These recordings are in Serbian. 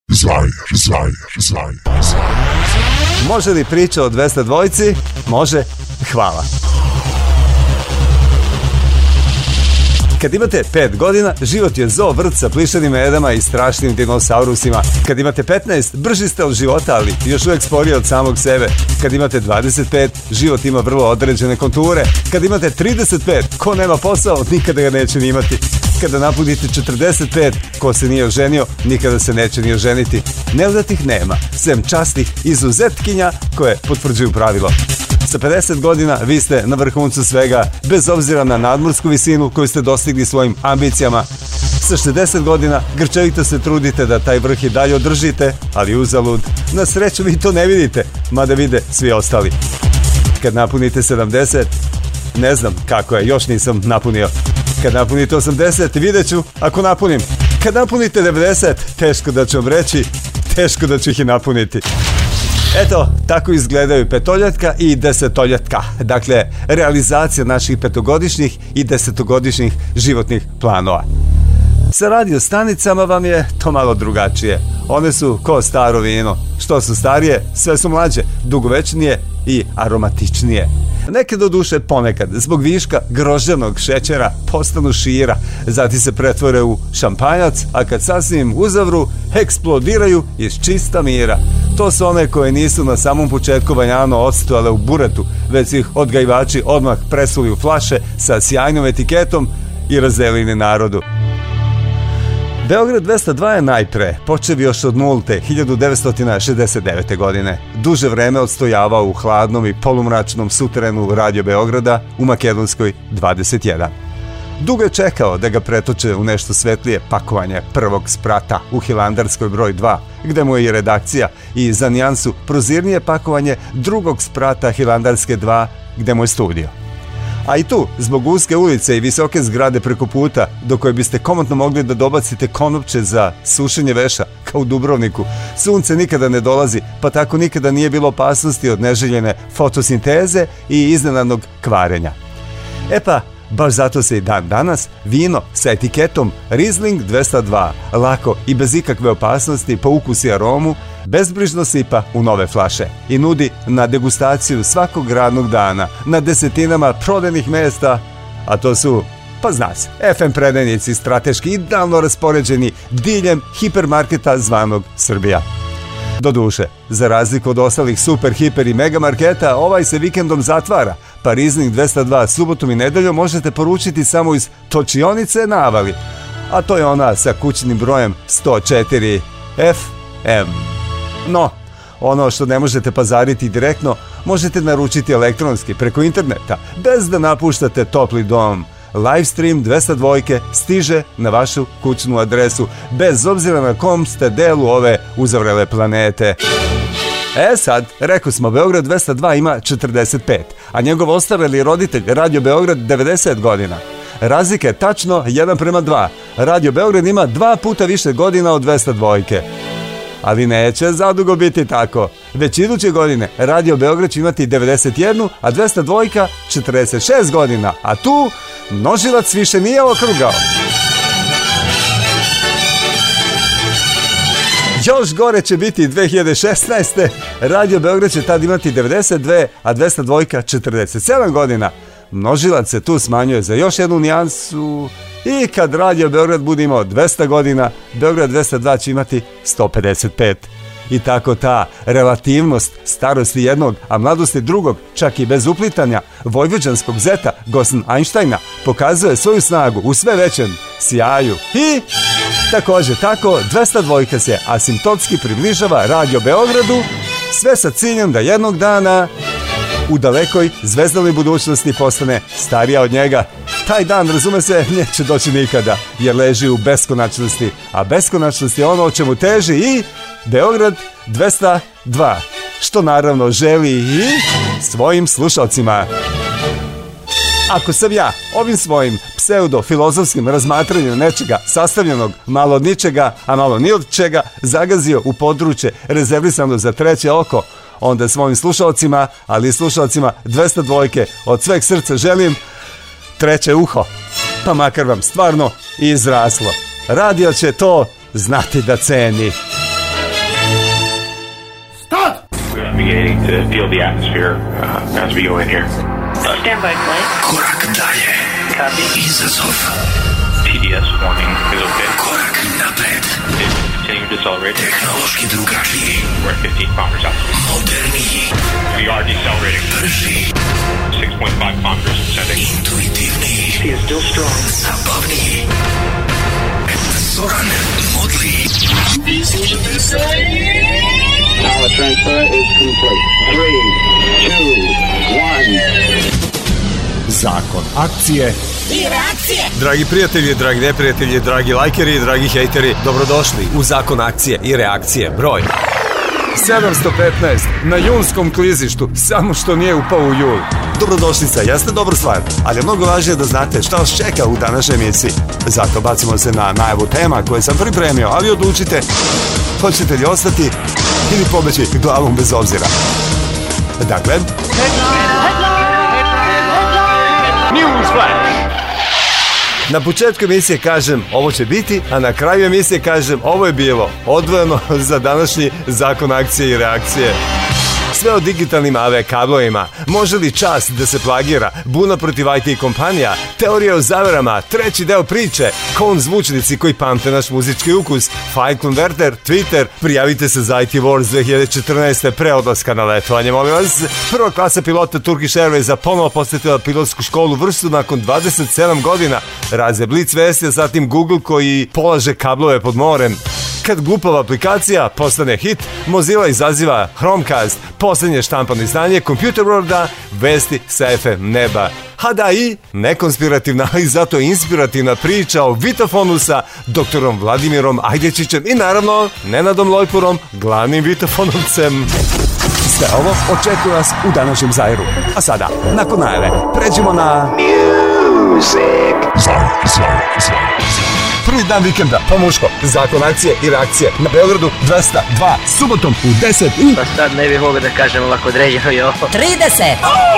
Može li priča o 202? Može, hvala. Kad imate 5 godina, život je zoo vrt sa plišanim edama i strašnim dinosaurusima. Kad imate 15, brži ste od života, ali još uvijek sporiji od samog sebe. Kad imate 25, život ima vrlo određene konture. Kad imate 35, ko nema posao, nikada ga neće ni imati. Kada napunite 45, ko se nije oženio, nikada se neće ni oženiti. Neudatih nema, sem častih izuzetkinja koje potvrđuju pravilo. Sa 50 godina vi ste na vrhuncu svega, bez obzira na nadmorsku visinu koju ste dostigli svojim ambicijama. Sa 60 godina grčevito se trudite da taj vrh i dalje održite, ali uzalud. Na sreću vi to ne vidite, mada vide svi ostali. Kad napunite 70, ne znam kako je, još nisam napunio. Kad napunite 80, vidjet ću ako napunim. Kad napunite 90, teško da ću vam reći, teško da ću ih i napuniti. Eto, tako izgledaju petoljetka i desetoljetka. Dakle, realizacija naših petogodišnjih i desetogodišnjih životnih planova. Sa radio stanicama vam je to malo drugačije. One su ko staro vino. Što su starije, sve su mlađe, dugovečnije i aromatičnije. Neke do duše ponekad, zbog viška grožđevnog šećera, postanu šira, zatim se pretvore u šampanjac, a kad sasvim uzavru, eksplodiraju iz čista mira. To su one koje nisu na samom početku valjano odstojale u buretu, već ih odgajivači odmah presuli u flaše sa sjajnom etiketom i razdelili narodu. Beograd 202 je najpre, počev još od nulte 1969. godine, duže vreme odstojavao u hladnom i polumračnom suterenu Radio Beograda u Makedonskoj 21. Dugo je čekao da ga pretoče u nešto svetlije pakovanje prvog sprata u Hilandarskoj broj 2, gde mu je i redakcija, i za nijansu prozirnije pakovanje drugog sprata Hilandarske 2, gde mu je studio. A i tu, zbog uske ulice i visoke zgrade preko puta, do koje biste komotno mogli da dobacite konopče za sušenje veša, kao u Dubrovniku, sunce nikada ne dolazi, pa tako nikada nije bilo opasnosti od neželjene fotosinteze i iznenadnog kvarenja. E pa, baš zato se i dan danas vino sa etiketom Riesling 202 lako i bez ikakve opasnosti po ukusu i aromu bezbrižno sipa u nove flaše i nudi na degustaciju svakog radnog dana na desetinama prodajnih mesta, a to su, pa zna se, FM predajnici strateški idealno raspoređeni diljem hipermarketa zvanog Srbija. Doduše, za razliku od ostalih super, hiper i mega marketa, ovaj se vikendom zatvara, pa Riesling 202 subotom i nedeljom možete poručiti samo iz točionice na Avali, a to je ona sa kućnim brojem 104 FM. No, ono što ne možete pazariti direktno, možete naručiti elektronski preko interneta, bez da napuštate topli dom. Livestream 202 stiže na vašu kućnu adresu, bez obzira na kom ste delu ove uzavrele planete. E sad, rekao smo, Beograd 202 ima 45, a njegov ostareli roditelj Radio Beograd 90 godina. Razlika je tačno 1:2. Radio Beograd ima 2 puta više godina od 202. Ali neće zadugo biti tako. Već iduće godine Radio Beograd će imati 91, a 202 46 godina, a tu množilac više nije okrugao. Još gore će biti 2016. Radio Beograd će tad imati 92, a 202 47 godina. Množilac se tu smanjuje za još jednu nijansu i kad Radio Beograd bude imao 200 godina, Beograd 202 će imati 155. I tako ta relativnost starosti jednog, a mladosti drugog, čak i bez uplitanja vojvođanskog zeta Gosen Einsteina, pokazuje svoju snagu u sve većem sjaju. I također tako 202 se asimptotski približava Radio Beogradu, sve sa ciljem da jednog dana u dalekoj zvezdanoj budućnosti postane starija od njega. Taj dan, razume se, neće doći nikada, jer leži u beskonačnosti, a beskonačnost je ono o čemu teži i Beograd 202, što naravno želi i svojim slušalcima. Ako sam ja ovim svojim pseudo-filozofskim razmatranjem nečega sastavljenog malo od ničega, a malo ni od čega, zagazio u područje rezervisano za treće oko, onda svojim slušalcima, ali i slušalcima 202 od sveg srca želim treće uho, pa makar vam stvarno izraslo. Radio će to znati da ceni. radiating to feel the atmosphere as we go in here. Stand by, flight. Korak dalje. Copy. Izazov. TDS warning is okay. Korak napred. Continue to decelerate. Tehnološki drugačiji. We're at 15 kilometers altitude. Moderniji. We are decelerating. Brži. 6.5 kilometers descending. Intuitivniji. He is still strong. Zabavniji. Zoran Modli. Now the transfer is complete. 3, 2, 1. Zakon akcije i reakcije. Dragi prijatelji, dragi neprijatelji, dragi lajkeri, dragi hejteri, dobrodošli u Zakon akcije i reakcije broj 715 na junskom klizištu, samo što nije upao u jul. Dobrodošlica jeste dobra stvar, ali je mnogo važnije da znate šta vas čeka u današnjoj emisiji. Zato bacimo se na najavu tema koje sam pripremio, ali odlučite hoćete li ostati ili pobeći glavom bez obzira. Dakle, na početku emisije kažem ovo će biti, a na kraju emisije kažem ovo je bilo odvojeno za današnji Zakon akcije i reakcije. Sve o digitalnim AV kablovima, može li čast da se plagira, buna protiv IT kompanija, teorija o zaverama, treći deo priče, kon zvučnici koji pamte naš muzički ukus, file converter, Twitter, prijavite se za IT Wars 2014. pre odlaska na letovanje, molim vas. Prva klasa pilota Turkish Airwaysa ponovo posjetila pilotsku školu vrstu nakon 27 godina. Raze Blitz vesti, a zatim Google koji polaže kablove pod morem. Kad glupava aplikacija postane hit, Mozilla izaziva Chromecast, posljednje štampano izdanje Computer Worlda, vesti sa FM neba. A da i nekonspirativna, ali zato inspirativna priča o Vitafonu sa doktorom Vladimirom Ajdečićem i naravno Nenadom Lojpurom, glavnim Vitafonovcem. Sve ovo očekuje vas u današnjem Zairu. A sada, nakon najave, pređemo na prvi dan vikenda, Pomuško, Zakon akcije i reakcije na Beogradu 202, subotom u 10 i... Pa sad ne bih mogao da kažem ovako određeno i ovo. 30.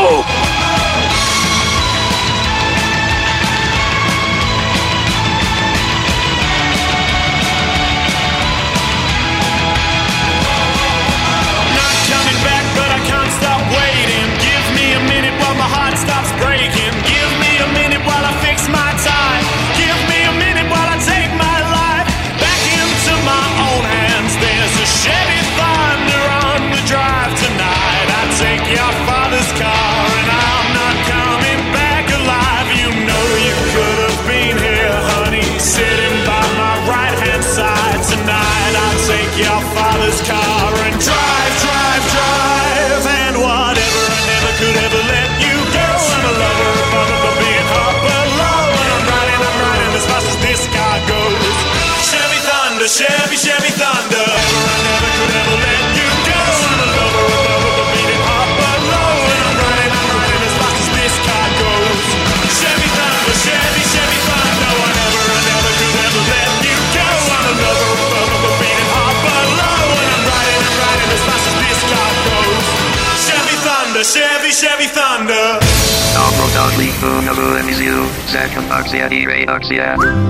Chevy, Chevy Thunder. I never could ever let you go. I'm a lover of a beating heart below. And I'm riding as fast as this car goes. Chevy Thunder, Chevy, Chevy Thunder. I never could ever let you go. I'm a lover of a beating heart below. And I'm riding as fast as this car goes. Chevy Thunder, Chevy, Chevy Thunder. Dobrodošli u novu emisiju Zakon akcija i reakcija.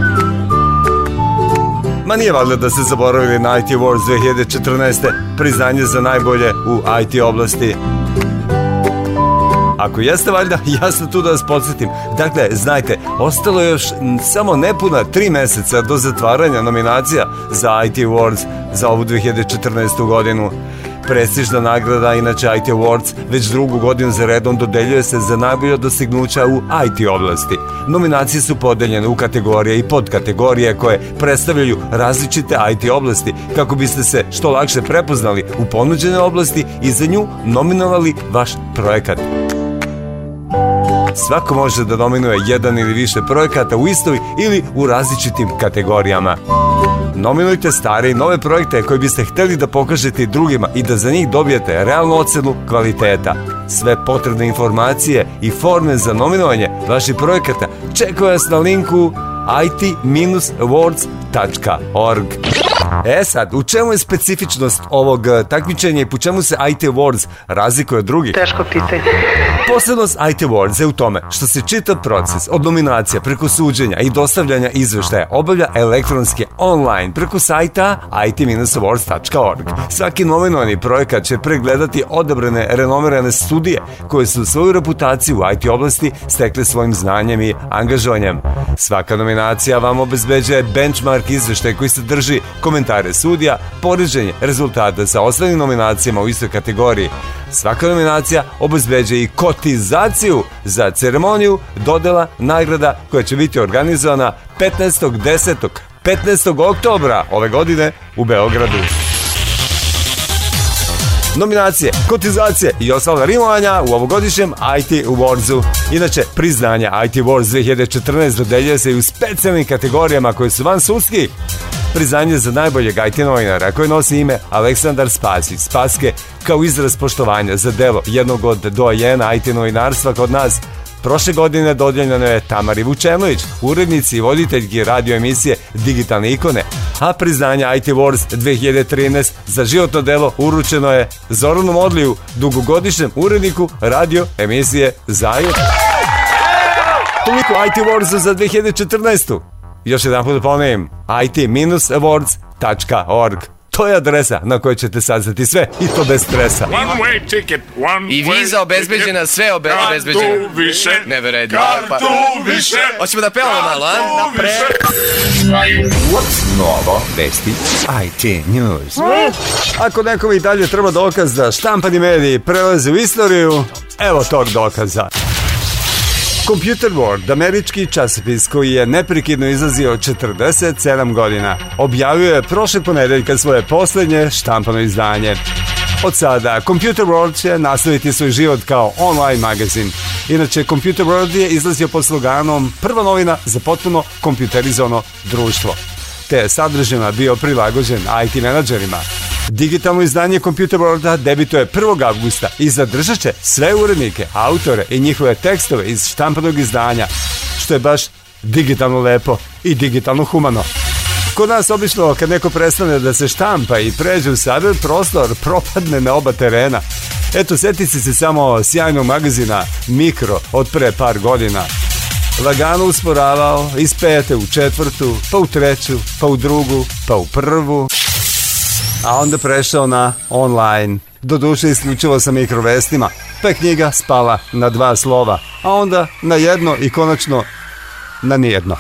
Ma nije valjda da ste zaboravili na IT Wars 2014. priznanje za najbolje u IT oblasti. Ako jeste valjda, ja sam tu da vas podsjetim. Dakle, znajte, ostalo je još samo nepuna 3 meseca do zatvaranja nominacija za IT Awards za ovu 2014. godinu. Prestižna nagrada, inače IT Awards, već drugu godinu za redom dodeljuje se za najbolje dostignuća u IT oblasti. Nominacije su podeljene u kategorije i podkategorije koje predstavljaju različite IT oblasti kako biste se što lakše prepoznali u ponuđene oblasti i za nju nominovali vaš projekat. Svako može da nominuje jedan ili više projekata u istoj ili u različitim kategorijama. Nominujte stare i nove projekte koje biste hteli da pokažete drugima i da za njih dobijete realnu ocenu kvaliteta. Sve potrebne informacije i forme za nominovanje vaših projekata čekaju vas na linku it-awards.org. Sad, u čemu je specifičnost ovog takmičenja i po čemu se IT Awards razlikuje od drugih? Teško pitanje. Posebnost IT Awards je u tome što se čitav proces od nominacija preko suđenja i dostavljanja izveštaja obavlja elektronski online preko sajta it-awards.org. Svaki nominovani projekat će pregledati odabrane renomirane studije koje su svoju reputaciju u IT oblasti stekle svojim znanjem i angažovanjem. Svaka nominacija vam obezbeđuje benchmark izveštaj koji sadrži komentare sudija, poređenje rezultata sa ostalim nominacijama u istoj kategoriji. Svaka nominacija obezbeđuje i kotizaciju za ceremoniju dodela nagrada koja će biti organizovana 15. oktobra ove godine u Beogradu. Nominacije, kotizacije i ostala rimovanja u ovogodišnjem IT Awardsu. Inače, priznanje IT Awards 2014 dodeljuje se i u specijalnim kategorijama koje su van sudski. Priznanje za najboljeg IT novinara koje nosi ime Aleksandar Spasić Spaske kao izraz poštovanja za delo jednog od doajena IT novinarstva kod nas. Prošle godine dodijeljeno je Tamari Vučenović, urednici i voditeljki radio emisije Digitalne ikone, a priznanje IT Awards 2013 za životno delo uručeno je Zoranu Modliju, dugogodišnjem uredniku radio emisije Zajet. Toliko IT Awards za 2014. Još jedan put da ponovim, it-awards.org. To je adresa na kojoj ćete saznati sve i to bez stresa. One-way ticket, I viza obezbeđena, sve obezbeđeno. Kartu više, Neveredno. kartu više. Hoćemo da pevamo malo, a? What's novo? Vesti IT News. Ako nekom i dalje treba dokaz da štampani mediji prelaze u istoriju, evo tog dokaza. Computer World, američki časopis koji je neprekidno izlazio 47 godina, objavio je prošle ponedeljka svoje poslednje štampano izdanje. Od sada, Computer World će nastaviti svoj život kao online magazin. Inače, Computer World je izlazio pod sloganom prva novina za potpuno kompjuterizovano društvo, te je sadržajno bio prilagođen IT menadžerima. Digitalno izdanje Computer Worlda debituje 1. avgusta i zadržat će sve urednike, autore i njihove tekstove iz štampanog izdanja, što je baš digitalno lepo i digitalno humano. Kod nas obično kad neko prestane da se štampa i pređe u cyber prostor, propadne na oba terena. Eto, setite se samo sjajnog magazina Mikro od pre par godina. Lagano usporavao iz 5. u 4., pa u 3., pa u 2., pa u 1., a onda prešao na online. Doduše isključivo sa mikrovestima, pa je knjiga spala na 2 slova, a onda na jedno i konačno na nijedno.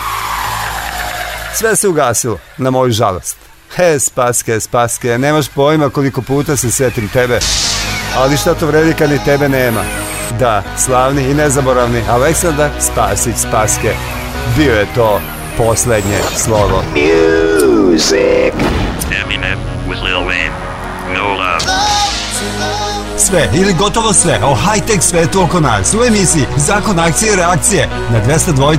Sve se ugasilo, na moju žalost. Spaske, nemaš pojma koliko puta se setim tebe. Ali šta to vredi kad ni tebe nema? Da, slavni i nezaboravni Aleksandar Spasić Spaske. Bio je to poslednje slovo. Music. Eminem with Lil Wayne. No love. Sve ili gotovo sve o high-tech svetu oko nas u emisiji Zakon akcije i reakcije na 202.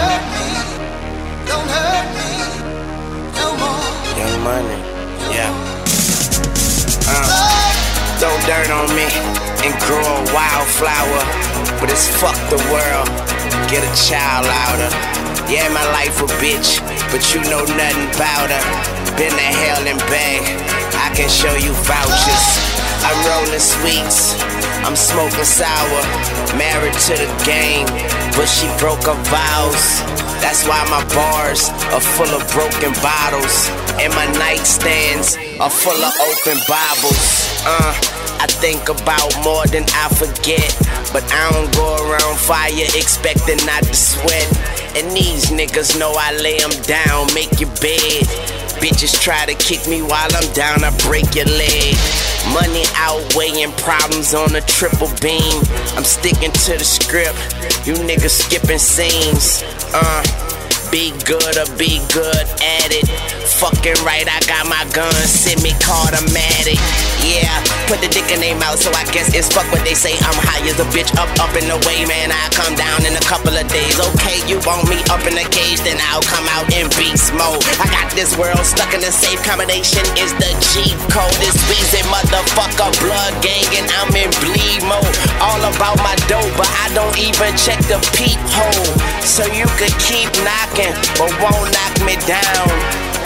Throw dirt on me and grow a wildflower, but it's fuck the world, get a child out of. Yeah, my life a bitch, but you know nothing about her. Been to hell and back, I can show you vouchers. I'm rolling sweets, I'm smoking sour. Married to the game, but she broke her vows. That's why my bars are full of broken bottles, and my nightstands are full of open Bibles. I think about more than I forget, but I don't go around fire expecting not to sweat. And these niggas know I lay them down, make your bed. Bitches try to kick me while I'm down, I break your leg. Money outweighing problems on a triple beam. I'm sticking to the script, you niggas skipping scenes. Be good or be good at it. Fucking right, I got my gun, semi-automatic. Yeah, put the dick in their mouth, so I guess it's fuck what they say. I'm high as a bitch, up and away, man. I come down in a couple of days. Okay, you want me up in a cage, then I'll come out in beast mode. I got this world stuck in a safe combination. Is the G code? It's Weezy, motherfucker, blood gang, and I'm in bleed mode. All about my dough, but I don't even check the peep hole. So you could keep knocking, but won't knock me down.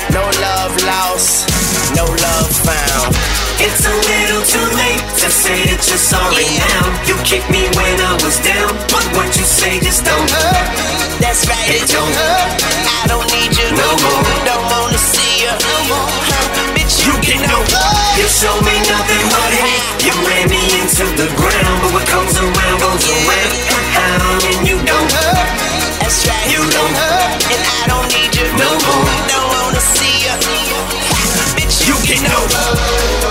No love lost, no love found. It's a little too late to say that you're sorry now. You kicked me when I was down, but what you say just don't hurt. That's right, it don't hurt. I don't need you no more. Don't wanna see you no more. Bitch, you get no love. You show me nothing but hate. You ran me into the ground, but what comes around goes around. And you don't hurt. That's right, You don't hurt. and I don't need you No more. Don't wanna see you. Bitch, You get no love.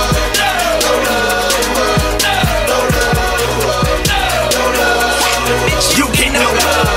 bitch, You get no love.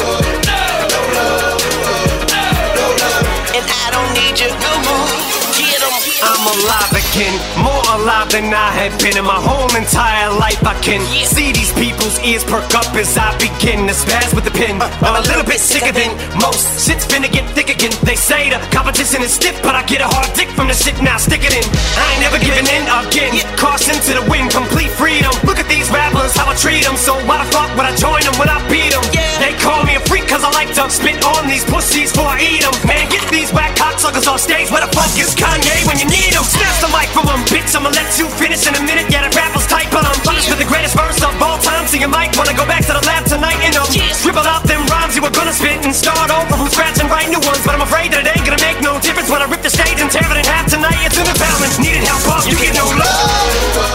and I don't need you no more. Get 'em. I'm alive again, more alive than I have been in my whole entire life. I can see these people's ears perk up as I begin to spaz with the pen. I'm a little bit sicker than most. Shit's finna get thick again. They say the competition is stiff, but I get a hard dick from the shit, now stick it in. I ain't never giving in again. Caution to the wind, complete freedom. Look at these rappers, how I treat them. So why the fuck would I join them when I beat them? They call me a freak cause I like to spit on these pussies before I eat them. Man, get these whack cocksuckers off stage. Where the fuck is Kanye when you need him? Snatch the mic from him, bitch, I'ma let you finish in a minute. Yeah, that rapper's tight, but I'm punished with the greatest verse of all time. So you might wanna go back to the lab tonight and scribble out them rhymes you were gonna spit and start over from scratch and write new ones. But I'm afraid that it ain't gonna make no difference when I rip the stage and tear it in half tonight. It's an empowerment, needed help, boss, you get no love.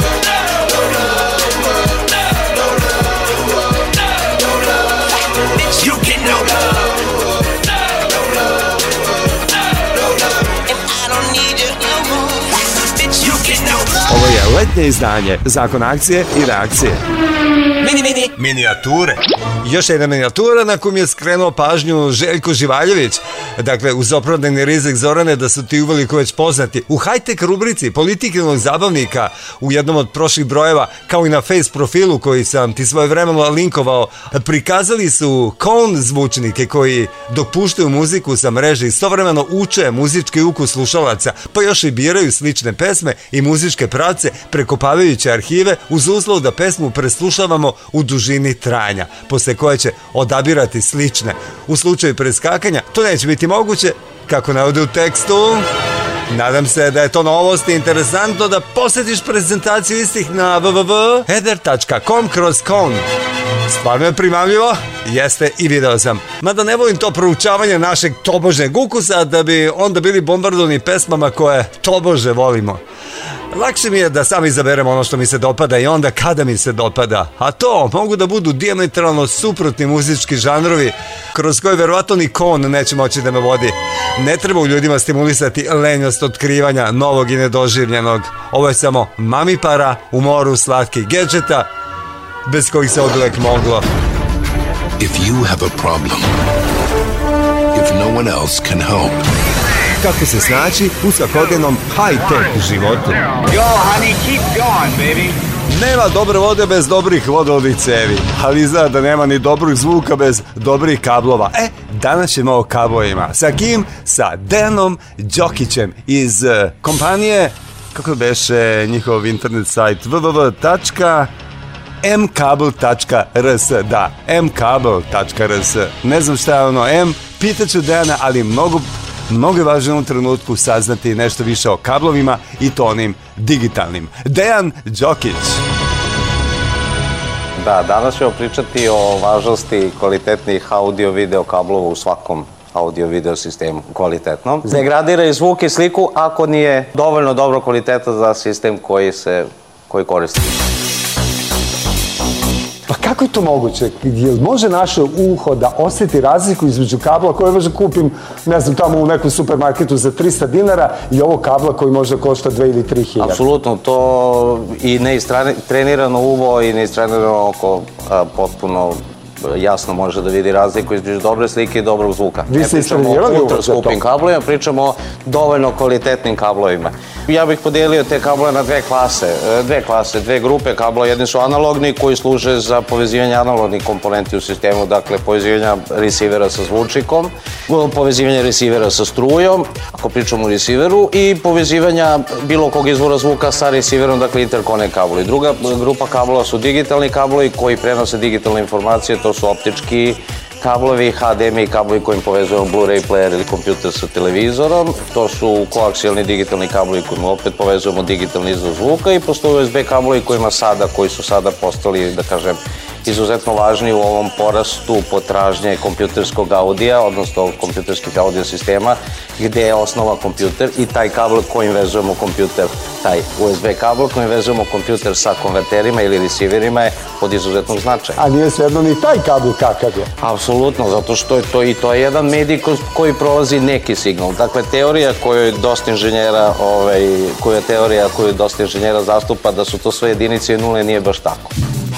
Bitch, You get no love. and I don't need you no more. Bitch, You get no love. Ovo je letnje izdanje Zakon akcije i reakcije. Minijature. Još jedna minijatura na koju mi je skrenuo pažnju Željko Živaljević. Dakle, uz opravdani rizik Zorane da su ti uveliko već poznati. U high-tech rubrici Politikinog zabavnika u jednom od prošlih brojeva, kao i na face profilu koji sam ti svojevremeno linkovao, prikazali su Kone zvučnike koji dok puštaju muziku sa mreže istovremeno uče muzički ukus slušalaca, pa još i biraju slične pesme i muzičke pravce prekopavajući arhive uz uslov da pesmu preslušavamo u dužini trajanja, posle koje će odabirati slične. U slučaju preskakanja to neće biti moguće, kako navode u tekstu. Nadam se da je to novost i interesantno da posjetiš prezentaciju istih na www.heder.com/kon. Stvarno je primamljivo? Jeste, i video sam. Mada ne volim to proučavanje našeg tobožnjeg ukusa da bi onda bili bombardovani pesmama koje tobože volimo. Lakše mi je da sam izaberem ono što mi se dopada i onda kada mi se dopada. A to mogu da budu dijametralno suprotni muzički žanrovi kroz koje verovatno ni Kon neće moći da me vodi. Ne treba u ljudima stimulisati lenjost otkrivanja novog i nedoživljenog. Ovo je samo mamipara u moru slatkih gedžeta bez kojih se oduvek moglo. If you have a problem, if no one else can help, Kako se snaći u svakodnevnom high-tech životu. Yo, honey, keep going, baby. Nema dobre vode bez dobrih vodovodnih cevi, ali izgleda da nema ni dobrog zvuka bez dobrih kablova. Danas ćemo o kablovima. Sa kim? Sa Dejanom Đokićem iz kompanije, kako beše njihov internet sajt, www.mkabel.rs. Da, mkabel.rs. Ne znam šta je ono M, pitaću Dejana, ali mnogo je važno u trenutku saznati nešto više o kablovima i to onim digitalnim. Dejan Đokić. Da, danas ćemo pričati o važnosti kvalitetnih audio-video kablova u svakom audio-video sistemu, kvalitetnom. Degradira i zvuk i sliku ako nije dovoljno dobro kvaliteta za sistem koji koristi. Pa kako je to moguće? Jel može naše uho da osjeti razliku između kabla koje možda kupim, ne znam, tamo u nekom supermarketu za 300 dinara i ovog kabla koji možda košta 2 ili 3 hiljade? Apsolutno, to i neistrenirano uvo i neistrenirano oko potpuno jasno može da vidi razliku između dobre slike i dobrog zvuka. Vi ste istrenirali uvo za to? Ne pričamo o ultra skupim kablovima, pričamo o dovoljno kvalitetnim kablovima. Ja bih podelio te kablove na dve grupe kablova. Jedni su analogni koji služe za povezivanje analognih komponenti u sistemu, dakle povezivanja receivera sa zvučnikom, povezivanje receivera sa strujom, ako pričamo o receiveru, i povezivanja bilo kog izvora zvuka sa receiverom, dakle interconnect kablovi. Druga grupa kablova su digitalni kablovi koji prenose digitalne informacije, to su optički kablovi HDMI, kablovi kojim povezujemo Blu-ray player ili kompjuter sa televizorom. To su koaksijalni digitalni kablovi kojima opet povezujemo digitalni izvor zvuka i postoje USB kablovi koji su sada postali, da kažem, izuzetno važni u ovom porastu potražnje kompjuterskog audija, odnosno kompjuterskih audio sistema, gde je osnova kompjuter i taj kabel kojim vezujemo kompjuter, taj USB kabel kojim vezujemo kompjuter sa konverterima ili receiverima je od izuzetnog značaja. A nije svejedno ni taj kabel kakav je? Apsolutno, zato što je to je jedan medij koji prolazi neki signal. Dakle, teorija koju dosta inženjera zastupa da su to sve jedinice i nule nije baš tako.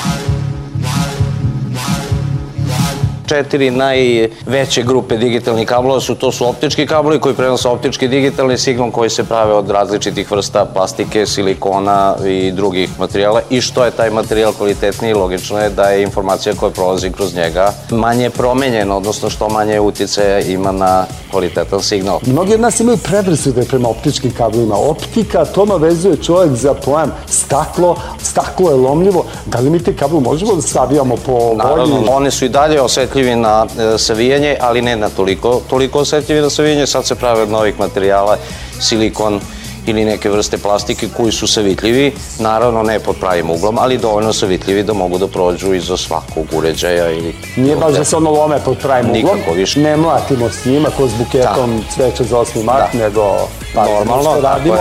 4 najveće grupe digitalnih kablova to su optički kablovi koji prenose optički digitalni signal koji se prave od različitih vrsta plastike, silikona i drugih materijala i što je taj materijal kvalitetniji, logično je da je informacija koja prolazi kroz njega manje promenjena, odnosno što manje uticaja ima na kvalitetan signal. Mnogi od nas imaju predrasude prema optičkim kablovima. Optika, to vezuje čovjek za pojam staklo, staklo je lomljivo. Da li mi te kablu možemo da savijamo po volji? Naravno, one su i dalje osetljivi na savijanje, ali ne na toliko osetljivi na savijanje. Sad se prave od novih materijala, silikon ili neke vrste plastike koji su savitljivi, naravno ne pod pravim uglom, ali dovoljno savitljivi da mogu da prođu iza svakog uređaja. Nije baš da se ono lome pod pravim uglom, ne mlatimo s njima ko s buketom cveća za 8. mart, nego normalno,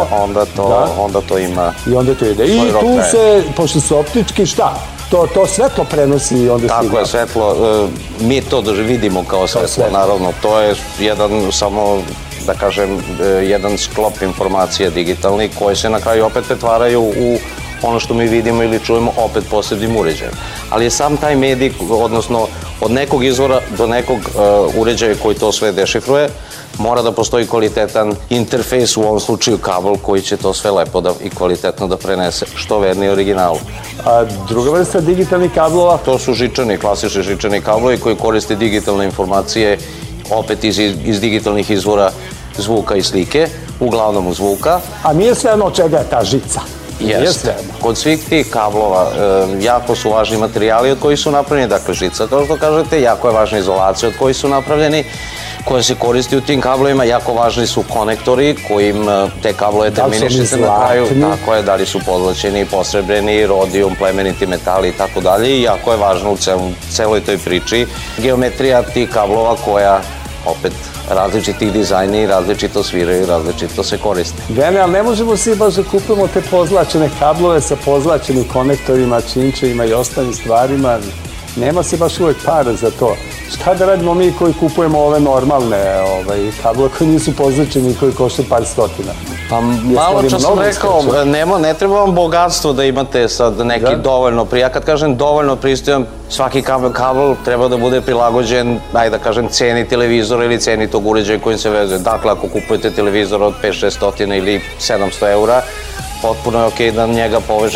onda to ima. I onda to ide. I tu se, pošto su optički, šta? To svetlo prenosi i onda signal. Tako je, svetlo, mi to vidimo kao svetlo, naravno, to je jedan samo, da kažem, jedan sklop informacija digitalnih koje se na kraju opet pretvaraju u ono što mi vidimo ili čujemo opet posebnim uređajem. Ali je sam taj medij, odnosno od nekog izvora do nekog uređaja koji to sve dešifruje, mora da postoji kvalitetan interfejs, u ovom slučaju kabel, koji će to sve lepo i kvalitetno da prenese, što verni originalu. A druga vrsta digitalnih kablova? To su žičani, klasični žičani kablovi koji koriste digitalne informacije opet iz digitalnih izvora zvuka i slike, uglavnom u zvuka. A nije svejedno od čega je ta žica? Jeste. Kod svih tih kablova jako su važni materijali od kojih su napravljeni, dakle žica, kao što kažete, jako je važna izolacija od kojih su napravljeni, koja se koristi u tim kablovima, jako važni su konektori kojim te kablove terminišete na kraju, tako je, da li su pozlaćeni, posrebreni, rodijum, plemeniti metali i tako dalje, i jako je važno u celoj toj priči geometrija tih kablova koja opet različitih dizajni, različito sviraju, različito se koriste. Dene, ali ne možemo svi baš da kupimo te pozlačene kablove sa pozlačenim konektorima, činčevima i ostalim stvarima. Nema se baš uvek para za to. Šta da radimo mi koji kupujemo ove normalne kablove koji nisu pozlačeni i koji koštaju par stotina? Pa malo čas sam rekao, ne treba vam bogatstvo da imate sad neki dovoljno, ja kad kažem dovoljno pristojan, svaki kabel treba da bude prilagođen, ajde da kažem, ceni televizora ili ceni tog uređaja kojim se vezuje. Dakle, ako kupujete televizor od 5-600 ili 700 eura, potpuno je okej da na njega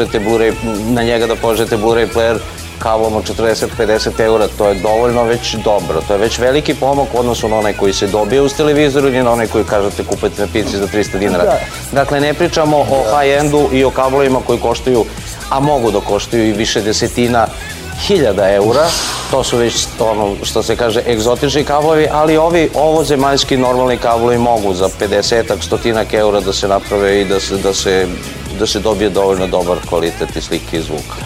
da povežete Blu-ray player kablom od 40-50 eura, to je dovoljno već dobro. To je već veliki pomak u odnosu na onaj koji se dobije uz televizoru ili na onaj koji kažete kupujete na pici za 300 dinara. Dakle, ne pričamo o high-endu i o kablovima koji koštaju, a mogu da koštaju i više desetina hiljada eura. To su već, što se kaže, egzotični kablovi, ali ovo zemaljski normalni kablovi mogu za 50-ak, stotinak eura da se naprave i da se dobije dovoljno dobar kvalitet i slike i zvuka.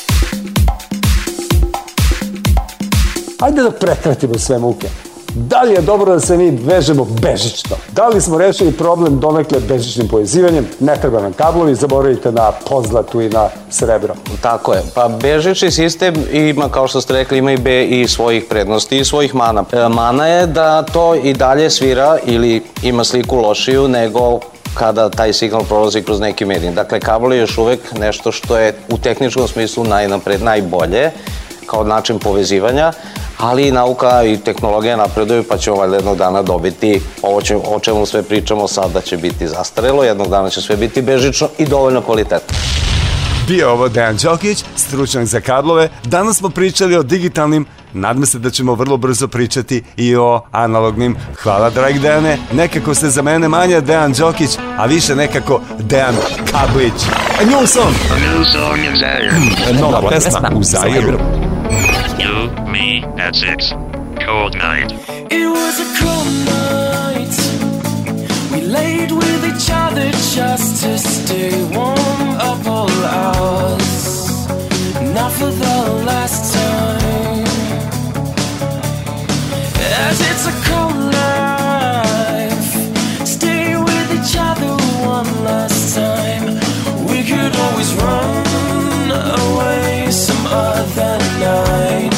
Ajde da prekratimo sve muke. Da li je dobro da se mi vežemo bežično? Da li smo rešili problem donekle bežičnim povezivanjem? Ne treba nam kablovi, zaboravite na pozlatu i na srebro. Tako je. Pa bežični sistem ima, kao što ste rekli, ima i svojih prednosti i svojih mana. Mana je da to i dalje svira ili ima sliku lošiju nego kada taj signal prolazi kroz neki medij. Dakle, kabel je još uvek nešto što je u tehničkom smislu najbolje kao način povezivanja, ali i nauka i tehnologija napreduju, pa ćemo valjda jednog dana dobiti ovo o čemu sve pričamo sad da će biti zastarelo, jednog dana će sve biti bežično i dovoljno kvalitetno. Bio ovo Dejan Đokić, stručnjak za kablove. Danas smo pričali o digitalnim, nadam se da ćemo vrlo brzo pričati i o analognim. Hvala, dragi Dejane. Nekako ste za mene manje Dejan Đokić, a više nekako Dejan Kablić. A new song in Zaire. Nova pesma u Zairu. You, me, at 6. cold night. It was a cold night. We laid with each other just to stay warm up all hours. Not for the last time. As it's a cold life, stay with each other one last time. We could always run away some other night.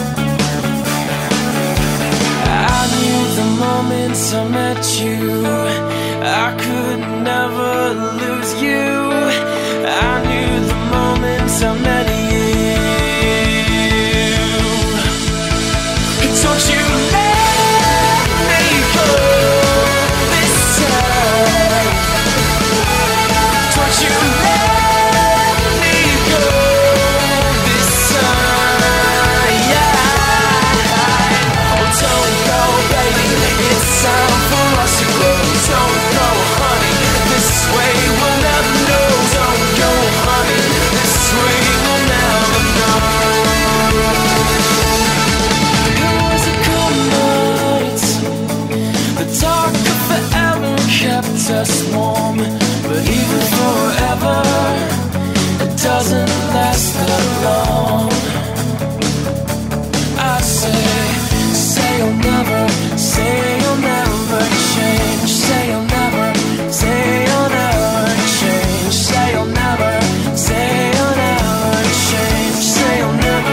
I knew the moment I met you, I could never lose you. I knew the moment I met you. Don't you let me go this time. Don't you let me go this time. Yeah. Oh, don't go, baby. It's time for us to go. Don't go, honey. This way we'll never know. Don't go, honey. This way we'll never know. Talk forever kept us warm, but even forever, it doesn't last that long. I say you'll never change. Say you'll never change. Say you'll never change. Say you'll never.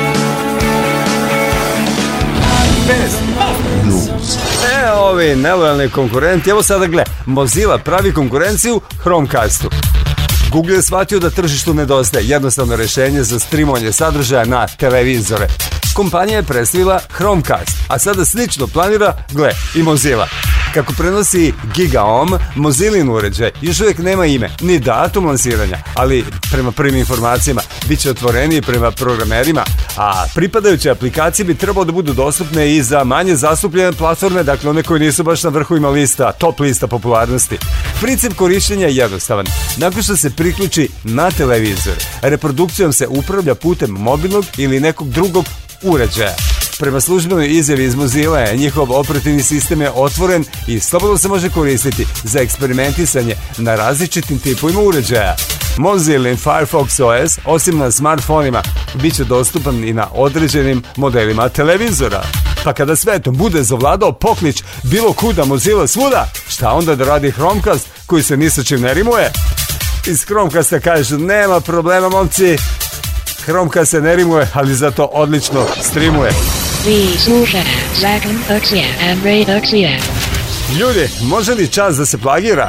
Ovi nelojalni konkurenti, evo sada gle, Mozilla pravi konkurenciju Chromecastu. Google je shvatio da tržištu nedostaje jednostavno rješenje za streamovanje sadržaja na televizore. Kompanija je predstavila Chromecast, a sada slično planira, gle, i Mozilla. Kako prenosi GigaOM, Mozillin uređaj još uvijek nema ime, ni datum lansiranja, ali prema prvim informacijama bit će otvoreniji prema programerima, a pripadajuće aplikacije bi trebalo da budu dostupne i za manje zastupljene platforme, dakle one koje nisu baš na vrhovima lista, top lista popularnosti. Princip korištenja je jednostavan. Nakon što se priključi na televizor, reprodukcijom se upravlja putem mobilnog ili nekog drugog uređaja. Prema službenoj izjavi iz Mozilla je njihov operativni sistem je otvoren i slobodno se može koristiti za eksperimentisanje na različitim tipovima uređaja. Mozillin Firefox OS, osim na smartfonima, bit će dostupan i na određenim modelima televizora. Pa kada svetom bude zavladao poklič bilo kuda Mozilla svuda, šta onda da radi Chromecast koji se ni sa čim ne rimuje? Iz Chromecasta kažu, nema problema momci, Chromecast se ne rimuje, ali zato odlično streamuje. Vi slušate Zakon Akcija and Ray Akcija. Ljudi, može li čas da se plagira?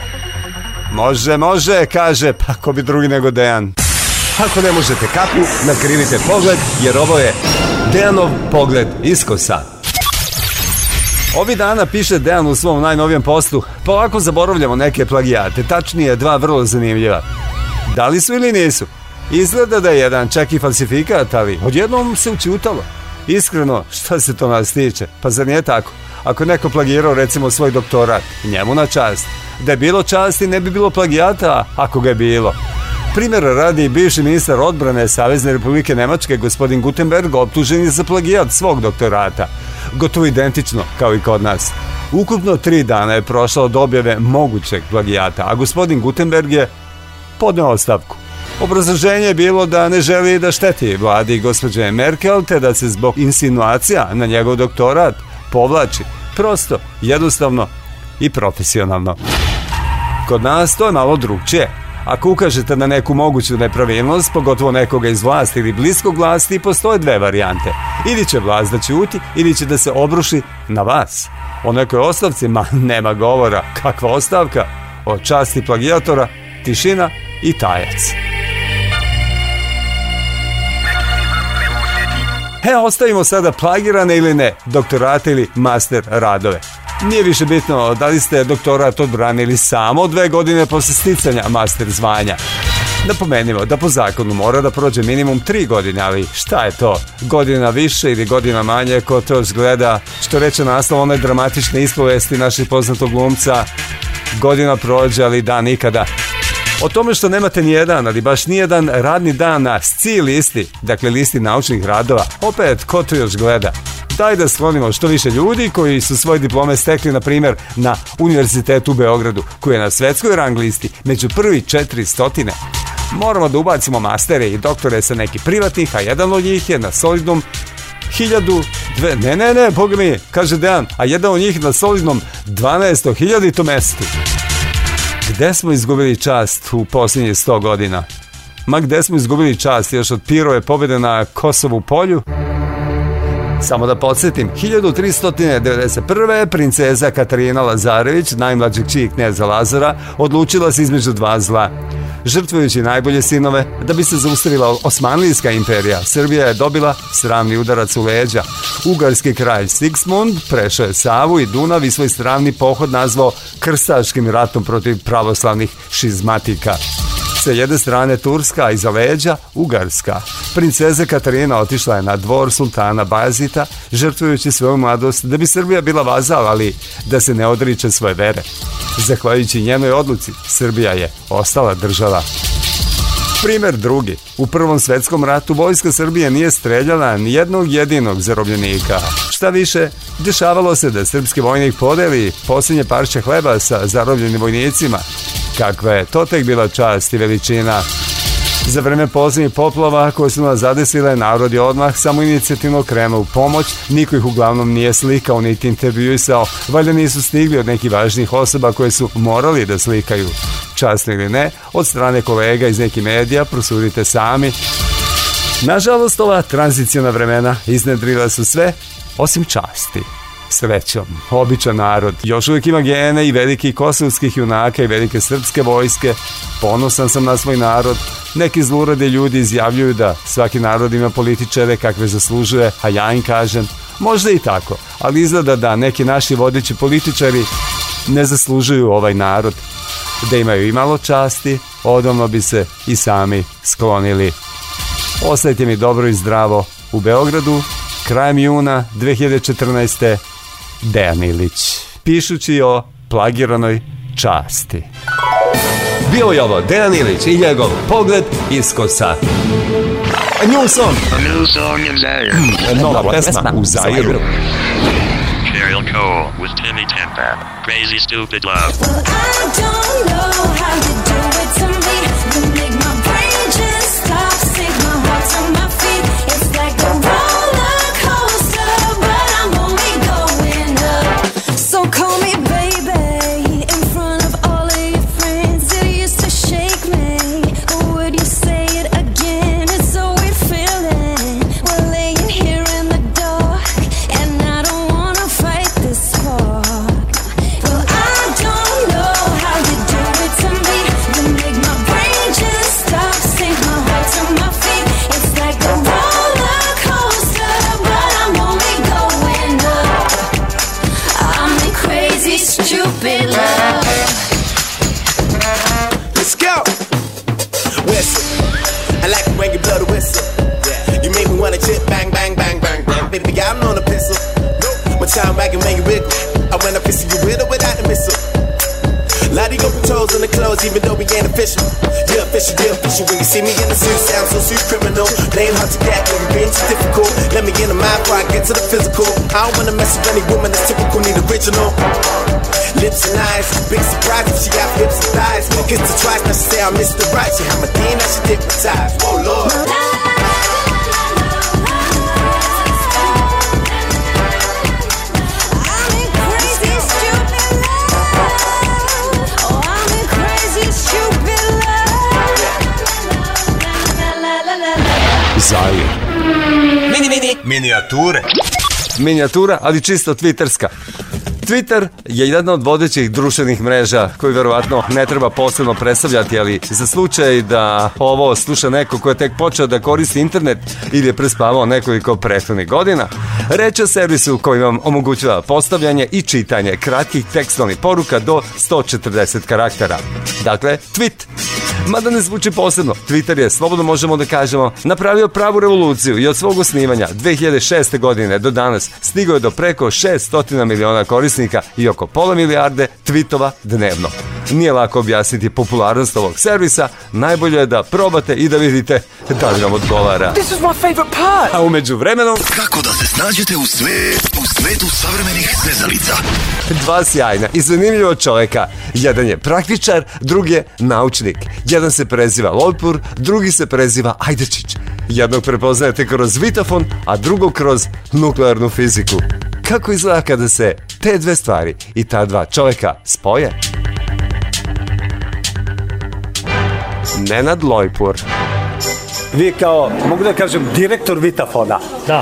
Može, kaže, pa ko bi drugi nego Dejan. Ako ne možete kapu, nakrivite pogled, jer ovo je Dejanov pogled iskosa. Ovi dana, piše Dejan u svom najnovijem postu, polako zaboravljamo neke plagijate, tačnije dva vrlo zanimljiva. Da li su ili nisu? Izgleda da je jedan čak i falsifikat, ali odjednom se učutalo. Iskreno, šta se to nas tiče? Pa zar nije tako? Ako neko plagirao recimo svoj doktorat, njemu na čast. Da je bilo časti, ne bi bilo plagijata, ako ga je bilo. Primjera radi bivši ministar odbrane Savezne Republike Nemačke, gospodin Gutenberg, optužen je za plagijat svog doktorata. Gotovo identično kao i kod nas. Ukupno 3 dana je prošlo od objave mogućeg plagijata, a gospodin Gutenberg je podneo ostavku. Obrazloženje je bilo da ne želi da šteti vladi gospođe Merkel, te da se zbog insinuacija na njegov doktorat povlači. Prosto, jednostavno i profesionalno. Kod nas to je malo drugčije. Ako ukažete na neku moguću nepravilnost, pogotovo nekoga iz vlasti ili bliskog vlasti, postoje dve varijante. Ili će vlast da ćuti, ili će da se obruši na vas. O nekoj ostavci, nema govora. Kakva ostavka? O časti plagijatora, tišina i tajac. Ostavimo sada plagirane ili ne, doktorate ili master radove. Nije više bitno da li ste doktorat odbranili samo 2 godine posle sticanja master zvanja. Napomenimo da po zakonu mora da prođe minimum 3 godine, ali šta je to? Godina više ili godina manje, ko to gleda, što reče naslov one dramatične ispovesti naših poznatog glumca, godina prođe, ali da nikada. O tome što nemate nijedan, ali baš nijedan radni dan na SCI listi, dakle listi naučnih radova, opet ko to još gleda? Daj da sklonimo što više ljudi koji su svoje diplome stekli, na primjer, na Univerzitetu u Beogradu, koji je na svetskoj rang listi među prvi 400. Moramo da ubacimo mastere i doktore sa nekih privatnih, a jedan od njih je na solidnom 1000, ne, boga mi, kaže Dejan, a jedan od njih na solidnom 12.000 mestu. Gde smo izgubili čast u posljednjih 100 godina? Ma gde smo izgubili čast još od Pirove pobjede na Kosovu polju? Samo da podsjetim, 1391. princeza Katarina Lazarević, najmlađi kći kneza Lazara, odlučila se između dva zla. Žrtvujući najbolje sinove, da bi se zaustavila Osmanlijska imperija, Srbija je dobila sramni udarac u leđa. Ugarski kralj Sigismund prešao je Savu i Dunav i svoj sramni pohod nazvao krstaškim ratom protiv pravoslavnih šizmatika. Sa jedne strane Turska, a iza leđa Ugarska. Princeza Katarina otišla je na dvor sultana Bajazita, žrtvujući svoju mladost da bi Srbija bila vazal, ali da se ne odriče svoje vere. Zahvaljujući njenoj odluci, Srbija je ostala država. Primer drugi. U Prvom svetskom ratu vojska Srbije nije streljala ni jednog jedinog zarobljenika. Šta više, dešavalo se da srpski vojnik podeli posljednje parče hleba sa zarobljenim vojnicima. Kakva je to tek bila čast i veličina. Za vreme posljednjih poplava koje su nas zadesile, narod je odmah samo inicijativno krenuo u pomoć, niko ih uglavnom nije slikao niti intervjuisao, valjda nisu stigli od nekih važnih osoba koje su morali da slikaju. Časno ili ne, od strane kolega iz nekih medija, prosudite sami. Nažalost, ova tranzicijona vremena iznedrila su sve osim časti. Srećom, običan narod još uvijek ima gene i velikih kosovskih junaka i velike srpske vojske. Ponosan sam na svoj narod. Neki zlurade ljudi izjavljuju da svaki narod ima političare kakve zaslužuje, a ja im kažem, možda i tako, ali izgleda da neki naši vodeći političari ne zaslužuju ovaj narod. Da imaju i malo časti, odavno bi se i sami sklonili. Ostajte mi dobro i zdravo. U Beogradu, krajem juna 2014. Dejan Ilić, pišući o plagiranoj časti. Bio je ovo Dejan Ilić i njegov pogled iskosa. A new song. A new song in Zaire. Nova pesma u Zairu. Cheryl Cole with Timmy Tempa. Crazy Stupid Love. Well, I don't know how you do it to me. You make my brain just stop, sink my heart to my feet. It's like a roller coaster, but I'm only going up. So call me baby in front of all of your friends. It used to shake me, but would you say it again? It's a weird feeling. We're laying here in the dark, and I don't wanna fight this spark. Well, I don't know how you do it to me. You make my brain just stop, sink my heart to my feet. It's like a roller coaster, but I'm only going up. I'm in crazy, stupid love. Let's go. Whistle. I like it when you blow the whistle. Yeah. You make me wanna chip, bang, bang, bang, bang, bang. Baby, I'm on a pistol. My time back and make you wiggle. I wanna pistol you with or without the missile. Lottie go toes on the clothes, even though we ain't official. You're official, you're official. When you see me in the suit, sound so sweet criminal. Playing hard to get, but we're being too difficult. Let me in the mind before I get to the physical. I don't wanna mess with any woman that's typical, need original. Lips and eyes, big surprise if she got hips and thighs. Kissed her twice, now she say I missed the right. She had my D, now she dignitized. Oh Lord. Zair. Minijature. Minijatura, ali čisto twitterska. Twitter je jedna od vodećih društvenih mreža koju verovatno ne treba posebno predstavljati, ali za slučaj da ovo sluša neko ko je tek počeo da koristi internet ili je prespavao nekoliko prethodnih godina, reč o servisu koji vam omogućava postavljanje i čitanje kratkih tekstualnih poruka do 140 karaktera. Dakle, tweet. Mada ne zvuči posebno, Twitter je, slobodno možemo da kažemo, napravio pravu revoluciju i od svog osnivanja 2006. godine do danas stigao je do preko 600 miliona korisnika korisnika i oko pola milijarde tweetova dnevno. Nije lako objasniti popularnost ovog servisa, najbolje je da probate i da vidite da li vam odgovara. This is my favorite part. A umeđu vremenom... Kako da se snađete u svetu savremenih svezalica? Dva sjajna i zanimljiva čoveka. Jedan je praktičar, drugi je naučnik. Jedan se preziva Lojpur, drugi se preziva Ajdačić. Jednog prepoznajete kroz Vitafon, a drugog kroz nuklearnu fiziku. Kako izgleda kada se te dve stvari i ta dva čoveka spoje? Nenad Lojpur. Vi kao, mogu da kažem, direktor Vitafona. Da.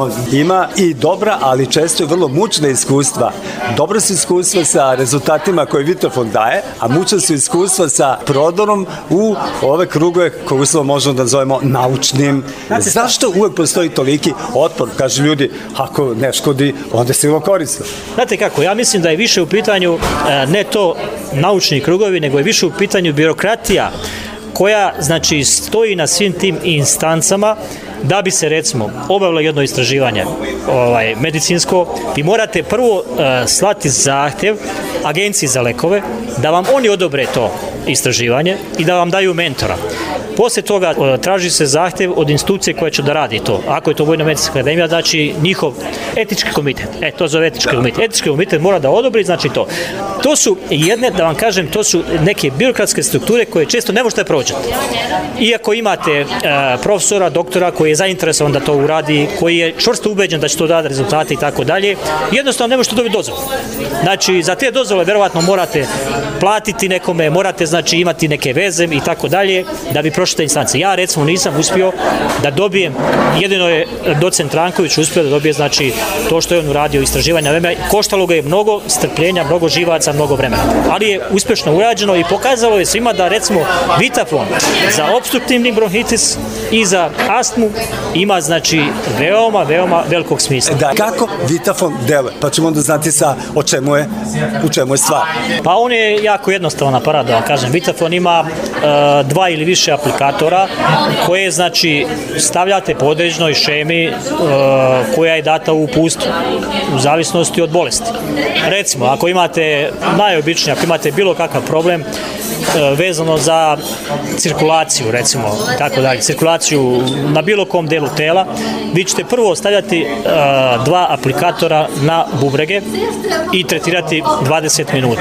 Ima i dobra, ali često i vrlo mučna iskustva. Dobra su iskustva sa rezultatima koje Vitafon daje, a mučna su iskustva sa prodorom u ove krugove koje uslovno možemo da zovemo naučnim. Zašto uvek postoji toliki otpor? Kažu ljudi, ako ne škodi, onda je sigurno korisno. Znate kako, ja mislim da je više u pitanju ne to naučni krugovi, nego je više u pitanju birokratija koja, znači, stoji na svim tim instancama. Da bi se, recimo, obavilo jedno istraživanje medicinsko, vi morate prvo slati zahtjev Agenciji za lekove da vam oni odobre to istraživanje i da vam daju mentora. Poslije toga traži se zahtjev od institucije koja će da radi to. Ako je to Vojno-medicinska akademija, znači njihov etički komitet. To zove etički komitet. Etički komitet mora da odobri, znači to. To su jedne, da vam kažem, to su neke birokratske strukture koje često ne možete prođati. Iako imate profesora, doktora koji je zainteresovan da to uradi, koji je čvrsto ubeđen da će to dati rezultate i tako dalje, jednostavno ne možete dobiti dozvolu. Znači, za te dozvole verovatno morate platiti nekome, morate, znači, imati neke veze i tako dalje, da bi prošli te instance. Ja, recimo, nisam uspio da dobijem, jedino je docent Ranković uspio da dobije, znači, to što je on uradio istraživanja vremena, koštalo ga je mnogo strpljenja, mnogo živaca, mnogo vremena. Ali je uspješno urađeno i pokazalo je svima da, recimo, Vitafon za opstruktivni bronhitis i za astmu ima, znači, veoma velikog smisla. Da, kako Vitafon deluje? Pa ćemo onda znati u čemu je stvar. Pa on je jako jednostavan aparat, da vam kažem. Vitafon ima 2 ili više aplikatora koje, znači, stavljate po određenoj šemi koja je data u uputstvu u zavisnosti od bolesti. Recimo, ako imate najobičnije, ako imate bilo kakav problem vezano za cirkulaciju, recimo, tako dalje, cirkulaciju na bilo kom delu tela, vi ćete prvo stavljati 2 aplikatora na bubrege i tretirati 20 minuta.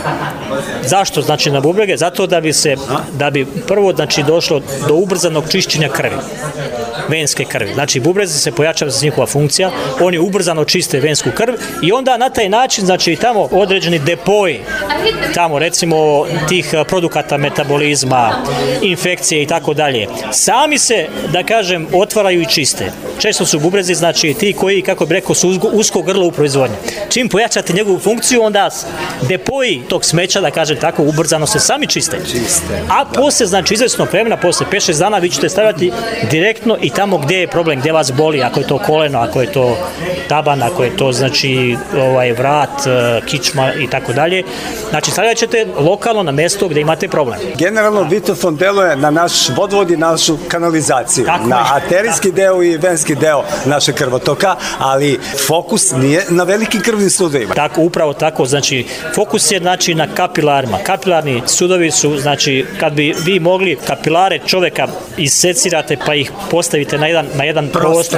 Zašto, znači, na bubrege? Zato da bi prvo, znači, došlo do ubrzanog čišćenja krvi, venske krvi. Znači, bubrezi se pojačava za njihova funkcija, oni ubrzano čiste vensku krv i onda na taj način, znači, tamo određeni depoji, tamo, recimo, tih produkata metabolizma, infekcije i tako dalje, sami se, da kažem, otvaraju i čiste. Često su bubrezi, znači, ti koji, kako bi rekao, su usko grlo u proizvodnji. Čim pojačate njegovu funkciju, onda depoji tog smeća, da kažem tako, ubrzano se sami čiste. A posle, znači, izvesnog vremena, posle 5-6 dana, vi ćete stavljati direktno i tamo gdje je problem, gdje vas boli, ako je to koleno, ako je to taban, ako je to, znači, vrat, kičma i tako dalje. Znači, stavljat ćete lokalno na mjesto gdje imate problem. Generalno, Vitafon deluje na naš vodovod i našu kanalizaciju, na arterijski deo i venski deo naše krvotoka, ali fokus nije na velikim krvnim sudovima. Tako, upravo tako, znači, fokus je, znači, na kapilarima. Kapilarni sudovi su, znači, kad bi vi mogli kapilare čoveka isecirate pa ih postavite na jedan prostor,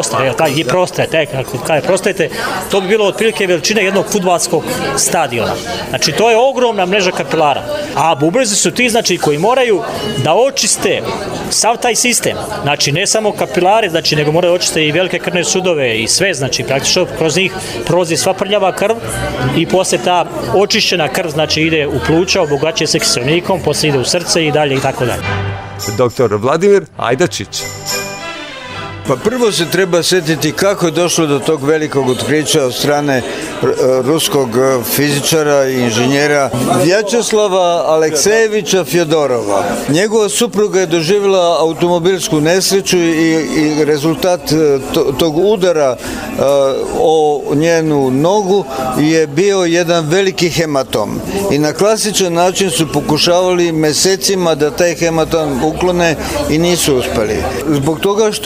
to bi bilo otprilike veličine jednog fudbalskog stadiona. Znači, to je ogromna mreža kapilara. A bubrezi su ti, znači, koji moraju da očiste sav taj sistem. Znači, ne samo kapilare, znači, nego moraju očiste i velike krvne sudove i sve, znači, praktično kroz njih prolazi sva prljava krv i posle ta očišćena krv, znači, ide u pluća, obogaćuje se kiseonikom, posle ide u srce i dalje i tako dalje. Doktor Vladimir Ajdačić. Pa prvo se treba sjetiti kako je došlo do tog velikog otkrića od strane ruskog fizičara i inženjera Vjačeslava Aleksejevića Fjodorova. Njegova supruga je doživjela automobilsku nesreću i rezultat tog udara o njenu nogu je bio jedan veliki hematom. I na klasičan način su pokušavali mjesecima da taj hematom uklone i nisu uspjeli. Zbog toga što bi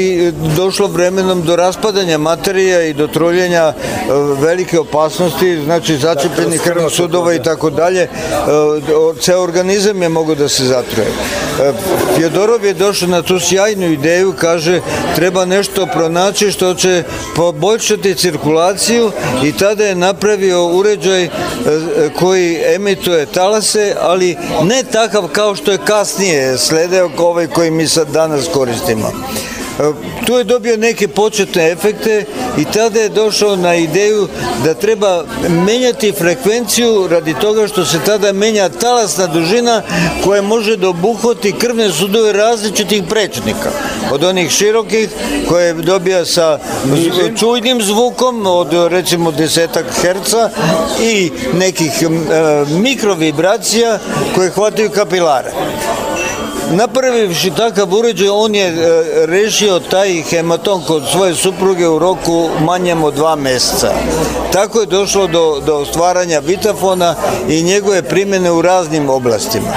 bi došlo vremenom do raspadanja materija i do truljenja velike opasnosti, znači začepljenih krvnih sudova i tako dalje. Ceo organizam je mogao da se zatruje. Fjodorov je došao na tu sjajnu ideju, kaže treba nešto pronaći što će poboljšati cirkulaciju i tada je napravio uređaj koji emituje talase, ali ne takav kao što je kasnije sledeo ovaj koji mi sad danas koristimo. Tu je dobio neke početne efekte i tada je došao na ideju da treba menjati frekvenciju radi toga što se tada menja talasna dužina koja može da obuhvati krvne sudove različitih prečnika. Od onih širokih koje dobija sa čujnim zvukom od recimo 10 herca i nekih mikrovibracija koje hvataju kapilare. Napravivši takav uređaj, on je rešio taj hematom kod svoje supruge u roku manjem od 2 meseca. Tako je došlo do stvaranja Vitafona i njegove primjene u raznim oblastima.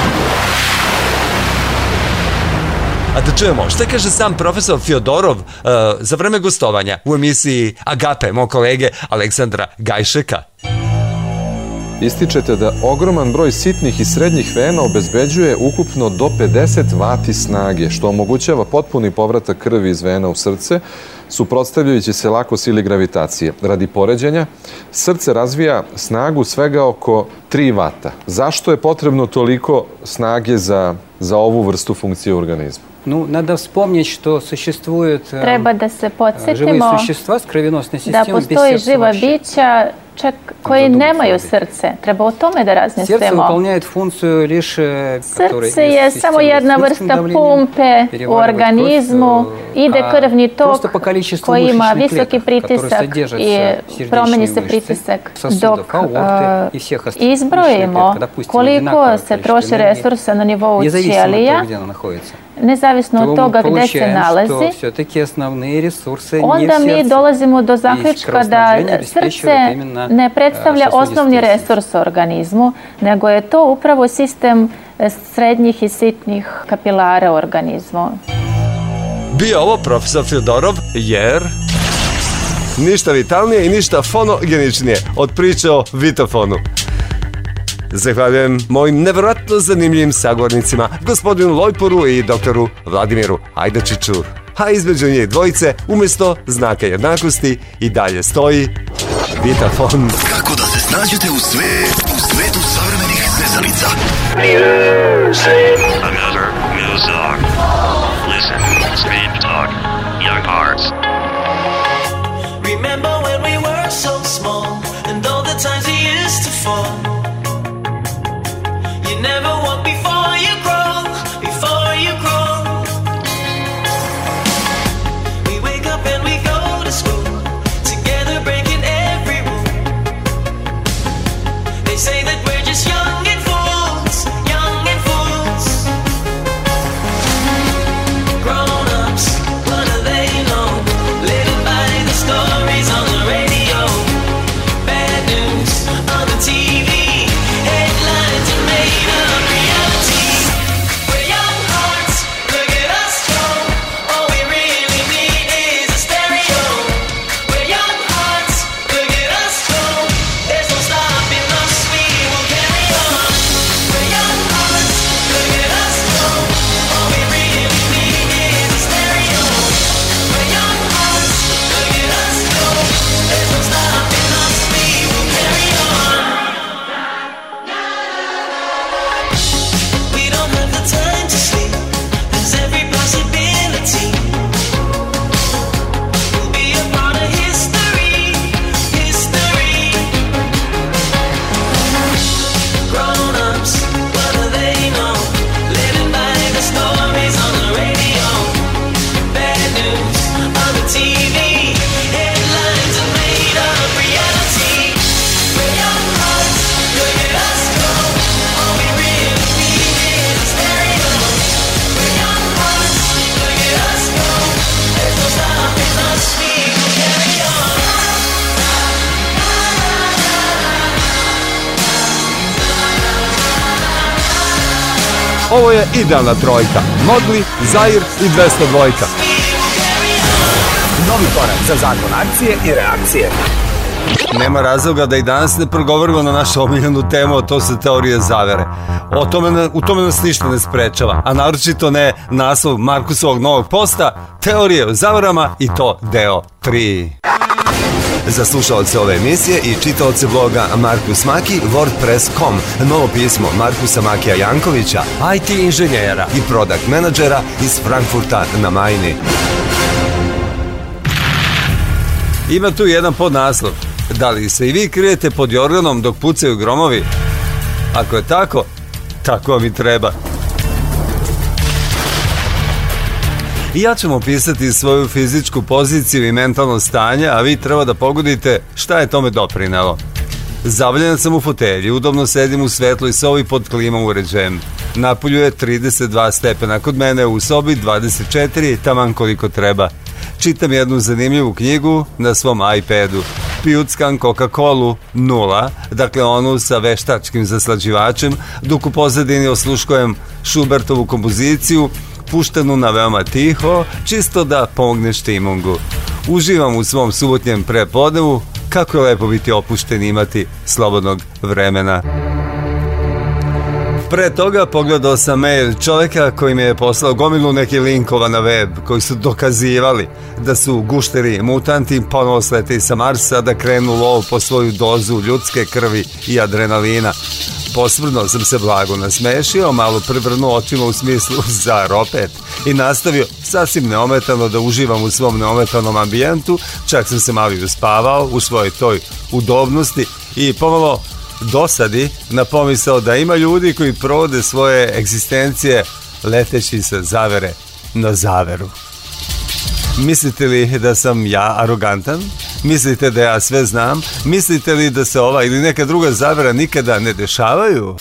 A da čujemo, šta kaže sam profesor Fjodorov za vreme gostovanja u emisiji Agape, mog kolege Aleksandra Gajšeka? Ističete da ogroman broj sitnih i srednjih vena obezbeđuje ukupno do 50 vati snage, što omogućava potpuni povratak krvi iz vena u srce, suprotstavljajući se lako sili gravitacije. Radi poređenja, srce razvija snagu svega oko 3 vata. Zašto je potrebno toliko snage za ovu vrstu funkcije u organizmu? Ну, надо вспомнить, что существует Treba da se живые podsjetimo существа с кровеносной da системой без postoji сердца živa вообще. bića čak koji nemaju srce. Treba o tome da Сердце razmislimo. выполняет функцию лишь, которая Srce je из samo системы jedna с низким vrsta давлением pumpe u переваривает organizmu, кровь, ide krvni tok просто по количеству koji ima мышечных visoki клеток, которые pritisak содержатся i в promeni сердечной se мышце, pritisak сосудов, dok аорты и всех остальных мышечных izbrojimo клеток, допустим, koliko одинаковое se количество troši энергии, resursa na nivou независимо от ćelija, того, где она находится. nezavisno то od мы toga gde se получаем, nalazi, что все-таки основные ресурсы не onda в mi сердце. dolazimo do I zaključka da krovosnabđenje обеспечивает srce именно ne predstavlja сосудистые osnovni resurs u organizmu, nego je to upravo sistem srednjih i sitnih kapilara u organizmu. Bio ovo profesor Fjodorov, jer ništa vitalnije i ništa fonogeničnije od priče o Vitafonu. Zahvaljujem mojim nevjerojatno zanimljivim sagovornicima, gospodinu Lojporu i doktoru Vladimiru Ajdačiću. A između njih dvojice, umjesto znaka jednakosti, i dalje stoji Vitafon. Kako da se snađete u svetu savremenih zezalica? Another new song. Listen, Strange Talk, Young Hearts. Remember when we were so small and all the times we used to fall. You never walk before you grow, before you grow. We wake up and we go to school, together breaking every rule. They say that we're just young and fools, young and fools. Grown-ups, what do they know? Living by the stories on the radio, bad news on the TV, headlines are made up reality. We're young hearts, look at us go. All we really need is a stereo. We're young hearts, look at us go. There's no stopping us, we will carry on. We're young hearts, look at us go. All we really need is a stereo. We're young hearts, look at us go. There's no stopping us, we will carry on. We don't have the time to sleep. There's every possibility. We'll be a part of history, history. Grown-ups, what do they know? Living by the stories on the radio, bad news on the TV, headlines are made up reality. We're young hearts, look at us go. All we really need is a stereo. We're young hearts, look at us go. There's no stopping us, we will carry on. Ovo je idealna trojka. Mogli, Zair i 202. Novi korak za zakon akcije i reakcije. Nema razloga da i danas ne progovorimo na našu omiljenu temu, a to su teorije zavere. U tome nas ništa ne sprečava, a naročito ne naslov Markusovog novog posta Teorije o zavarama i to deo 3. Za slušalce ove emisije i čitaoce bloga Markus Maki, WordPress.com, novo pismo Markusa Makija Jankovića, IT inženjera i product menadžera iz Frankfurta na Majni. Ima tu jedan podnaslov. Da li se i vi krijete pod jorganom dok pucaju gromovi? Ako je tako, tako vam i treba. I ja ću opisati svoju fizičku poziciju i mentalno stanje, a vi treba da pogodite šta je tome doprinelo. Zavljen sam u fotelji, udobno sedim u svetloj sobi pod klimom uređajem. Napolju je 32 stepena, kod mene u sobi 24, taman koliko treba. Čitam jednu zanimljivu knjigu na svom iPadu. Pijuckam Coca-Colu 0, dakle onu sa veštačkim zaslađivačem, dok u pozadini osluškujem Schubertovu kompoziciju, puštenu na veoma tiho, čisto da pomogne štimungu. Uživam u svom subotnjem prepodnevu, kako je lepo biti opušten i imati slobodnog vremena. Pre toga pogledao sam mail čovjeka koji mi je poslao gomilu nekih linkova na web koji su dokazivali da su gušteri mutanti ponovo sletili sa Marsa da krenu lov po svoju dozu ljudske krvi i adrenalina. Posvrno sam se blago nasmešio, malo prevrnuo očima u smislu zar opet i nastavio sasvim neometano da uživam u svom neometanom ambijentu, čak sam se malo i uspavao u svojoj toj udobnosti i pomalo dosadi na pomisao da ima ljudi koji provode svoje egzistencije leteći sa zavere na zaveru. Mislite li da sam ja arogantan? Mislite da ja sve znam? Mislite li da se ova ili neka druga zavera nikada ne dešavaju?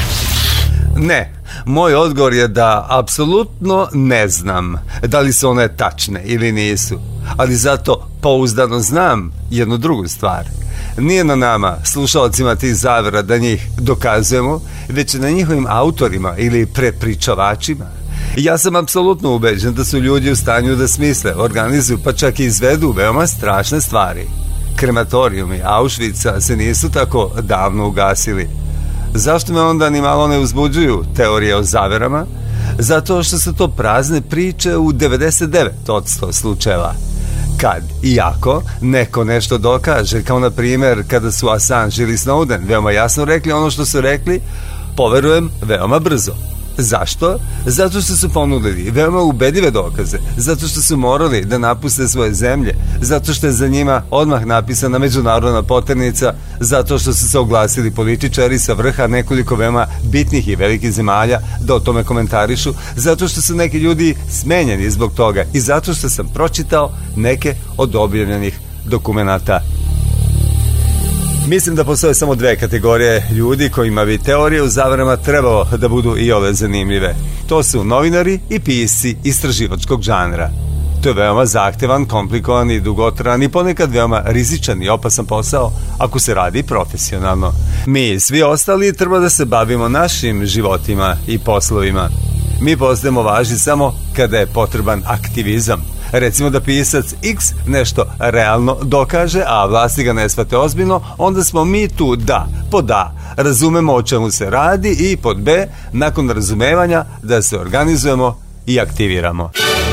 Ne. Moj odgovor je da apsolutno ne znam da li su one tačne ili nisu, ali zato pouzdano znam jednu drugu stvar. Nije na nama, slušalcima tih zavera, da njih dokazujemo, već na njihovim autorima ili prepričavačima. Ja sam apsolutno ubeđen da su ljudi u stanju da smisle, organizuju pa čak i izvedu veoma strašne stvari. Krematorijumi Auschwitza se nisu tako davno ugasili. Zašto me onda ni malo ne uzbuđuju teorije o zaverama? Zato što su to prazne priče u 99% slučajeva. Kad i ako neko nešto dokaže, kao na primjer kada su Assange ili Snowden veoma jasno rekli ono što su rekli, poverujem veoma brzo. Zašto? Zato što su ponudili veoma ubedive dokaze, zato što su morali da napuste svoje zemlje, zato što je za njima odmah napisana međunarodna poternica, zato što su se oglasili političari sa vrha nekoliko veoma bitnih i velikih zemalja da o tome komentarišu, zato što su neki ljudi smenjeni zbog toga i zato što sam pročitao neke od objavljenih dokumenata. Mislim da postoje samo dve kategorije ljudi kojima bi teorije u zaverama trebalo da budu i ove zanimljive. To su novinari i pisci istraživačkog žanra. To je veoma zahtevan, komplikovan i dugotran i ponekad veoma rizičan i opasan posao ako se radi profesionalno. Mi, svi ostali, treba da se bavimo našim životima i poslovima. Mi postajemo važni samo kada je potreban aktivizam. Recimo da pisac X nešto realno dokaže, a vlasti ga ne shvate ozbiljno, onda smo mi tu da, pod A, razumemo o čemu se radi i pod B, nakon razumevanja da se organizujemo i aktiviramo.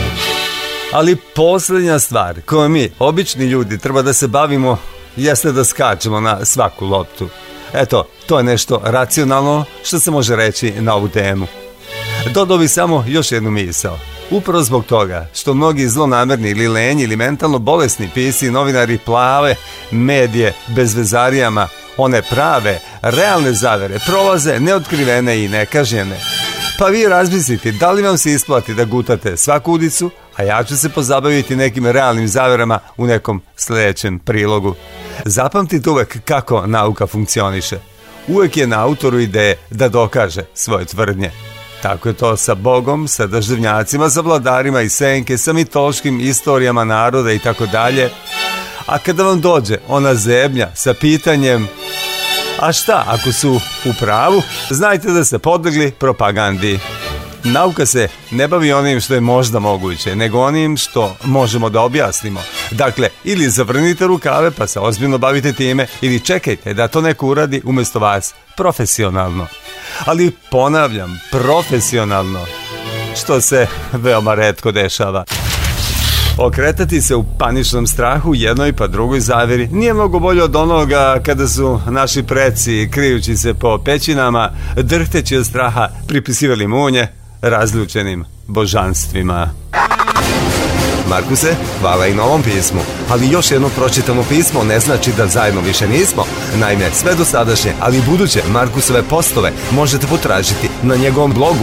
Ali posljednja stvar koju mi, obični ljudi, treba da se bavimo jeste da skačemo na svaku loptu. Eto, to je nešto racionalno što se može reći na ovu temu. Dodao bih samo još jednu misao. Upravo zbog toga što mnogi zlonamerni ili lenji ili mentalno bolesni pisci i novinari plave medije bezvezarijama, one prave, realne zavere prolaze neotkrivene i nekažnjene. Pa vi razmislite da li vam se isplati da gutate svaku udicu, a ja ću se pozabaviti nekim realnim zaverama u nekom sljedećem prilogu. Zapamtite uvek kako nauka funkcioniše. Uvek je na autoru ideje da dokaže svoje tvrdnje. Tako je to sa Bogom, sa daždevnjacima, sa vladarima i senke, sa mitološkim istorijama naroda i tako dalje. A kada vam dođe ona zebnja sa pitanjem a šta ako su u pravu, znajte da ste podlegli propagandi. Nauka se ne bavi onim što je možda moguće, nego onim što možemo da objasnimo. Dakle, ili zavrnite rukave pa se ozbiljno bavite time, ili čekajte da to neko uradi umjesto vas profesionalno. Ali ponavljam, profesionalno, što se veoma retko dešava. Okretati se u paničnom strahu jednoj pa drugoj zaveri nije mnogo bolje od onoga kada su naši preci, krijući se po pećinama, drhteći od straha, pripisivali munje razljučenim božanstvima. Markuse, hvala i na ovom pismu, ali još jedno pročitano pismo ne znači da zajedno više nismo. Naime, sve dosadašnje, ali i buduće Markusove postove možete potražiti na njegovom blogu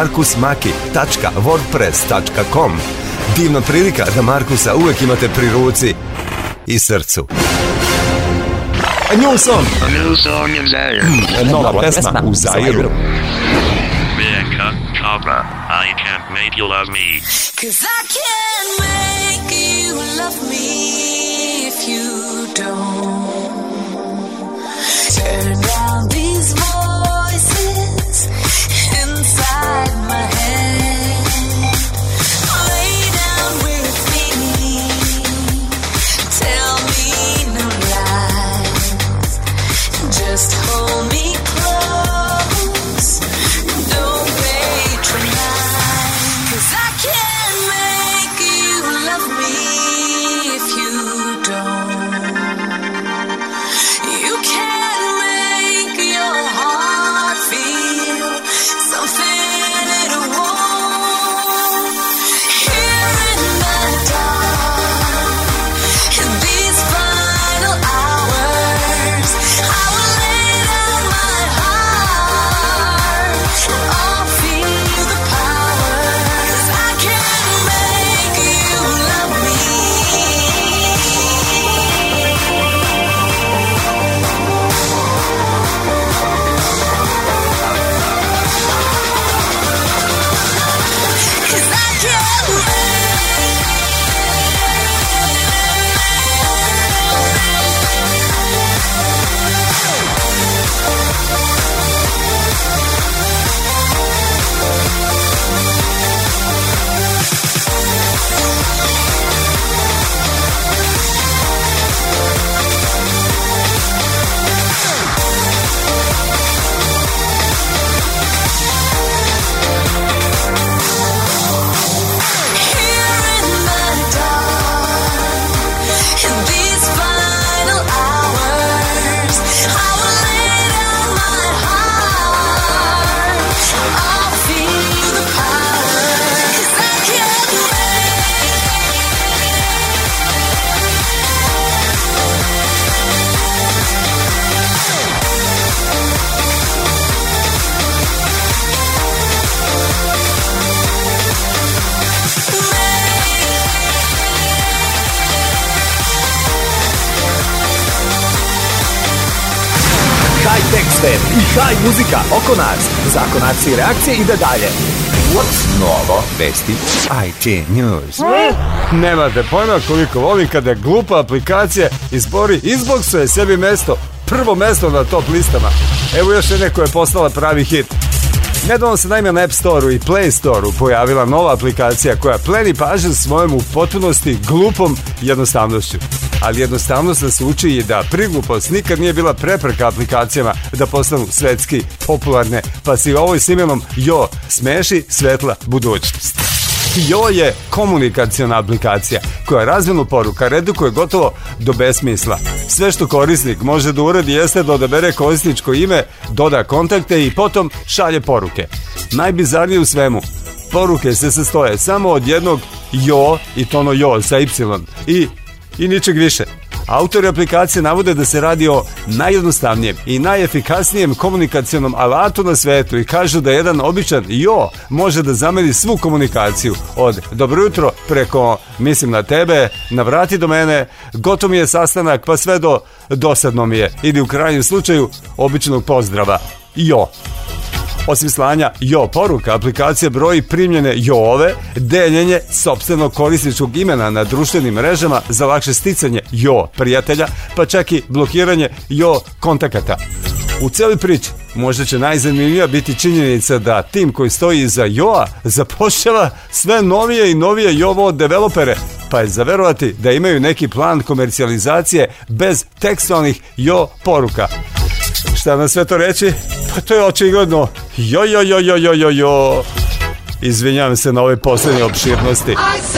markusmaki.wordpress.com. Divna prilika da Markusa uvek imate pri ruci i srcu. A new song! A new song in Zaire. Nova pesma u Zairu. Bianca, Cobra, I can't make you love me. 'Cause I can't make you love me if you don't. Turn down these voices inside my head. Lay down with me. Tell me no lies. Just hold me close. Don't patronize. 'Cause I can't make you love me if you don't. You can't make your heart feel something it won't. Here in the dark, in these final hours, I will lay down my heart. I'll feel the power. 'Cause I can't make you love me. Cause I can't High-tech svet i high muzika oko nas. Zakon akcije i reakcije ide dalje. What's novo? Vesti IT News. Nemate pojma koliko volim kada glupa aplikacija izboksuje sebi mesto, prvo mesto na top listama. Evo još jedne koja je postala pravi hit. Nedavno se naime na App Store-u i Play Store-u pojavila nova aplikacija koja pleni pažnju svojom u potpunosti glupom jednostavnošću. Ali jednostavnost nas uči i da priglupost nikad nije bila prepreka aplikacijama da postanu svetski popularne, pa si ovoj s imenom Jo smeši svetla budućnost. Jo je komunikaciona aplikacija koja razmjenu poruka redukuje gotovo do besmisla. Sve što korisnik može da uradi jeste da odabere korisničko ime, doda kontakte i potom šalje poruke. Najbizarnije u svemu, poruke se sastoje samo od jednog Jo i to ono Jo sa Y i ničeg više. Autori aplikacije navode da se radi o najjednostavnijem i najefikasnijem komunikacionom alatu na svetu i kažu da jedan običan Jo može da zameni svu komunikaciju od dobro jutro preko mislim na tebe, navrati do mene, gotov mi je sastanak pa sve do dosadno mi je ili u krajnjem slučaju običnog pozdrava. Jo. Osim slanja Jo poruka, aplikacija broji primljene Jo-ove, deljenje sopstvenog korisničkog imena na društvenim mrežama za lakše sticanje Jo prijatelja, pa čak i blokiranje Jo kontakata. U cijeloj priči Možda će najzanimljivija biti činjenica da tim koji stoji iza Joa zapošljava sve novije i novije Jovo developere, pa je za verovati da imaju neki plan komercijalizacije bez tekstualnih Jo poruka. Šta na sve to reći? Pa to je očigledno jo. Izvinjavam se na ove posljednje opširnosti.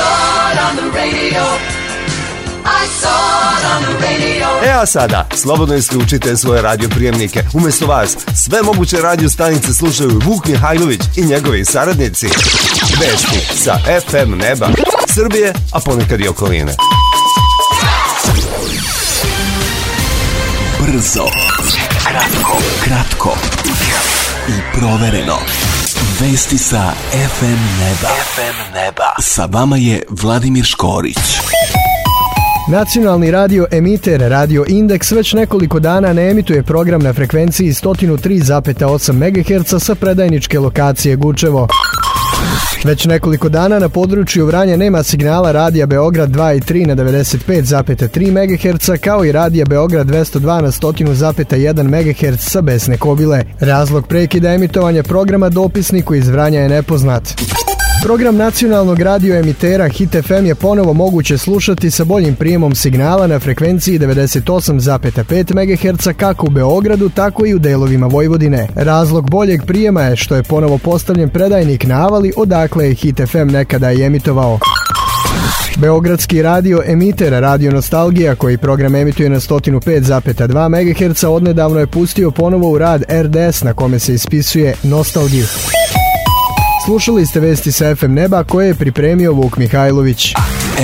A sada, slobodno isključite svoje radioprijemnike. Umjesto vas, sve moguće radio stanice slušaju Vuk Mihajlović i njegovi saradnici. Vesti sa FM neba Srbije, a ponekad i okoline. Brzo, kratko i provereno. Vesti sa FM neba. Sa vama je Vladimir Škorić. Nacionalni radio emiter Radio Indeks već nekoliko dana ne emituje program na frekvenciji 103,8 MHz sa predajničke lokacije Gučevo. Već nekoliko dana na području Vranja nema signala Radija Beograd 2 i 3 na 95,3 MHz kao i Radija Beograd 202 na 100,1 MHz sa Besne Kobile. Razlog prekida emitovanja programa dopisniku iz Vranja je nepoznat. Program nacionalnog radio emitera Hit FM je ponovo moguće slušati sa boljim prijemom signala na frekvenciji 98,5 MHz kako u Beogradu, tako i u delovima Vojvodine. Razlog boljeg prijema je što je ponovo postavljen predajnik na Avali, odakle je Hit FM nekada i emitovao. Beogradski radio emiter Radio Nostalgija, koji program emituje na 105,2 MHz, odnedavno je pustio ponovo u rad RDS na kome se ispisuje Nostalgiju. Slušali ste vesti sa FM neba koje je pripremio Vuk Mihajlović.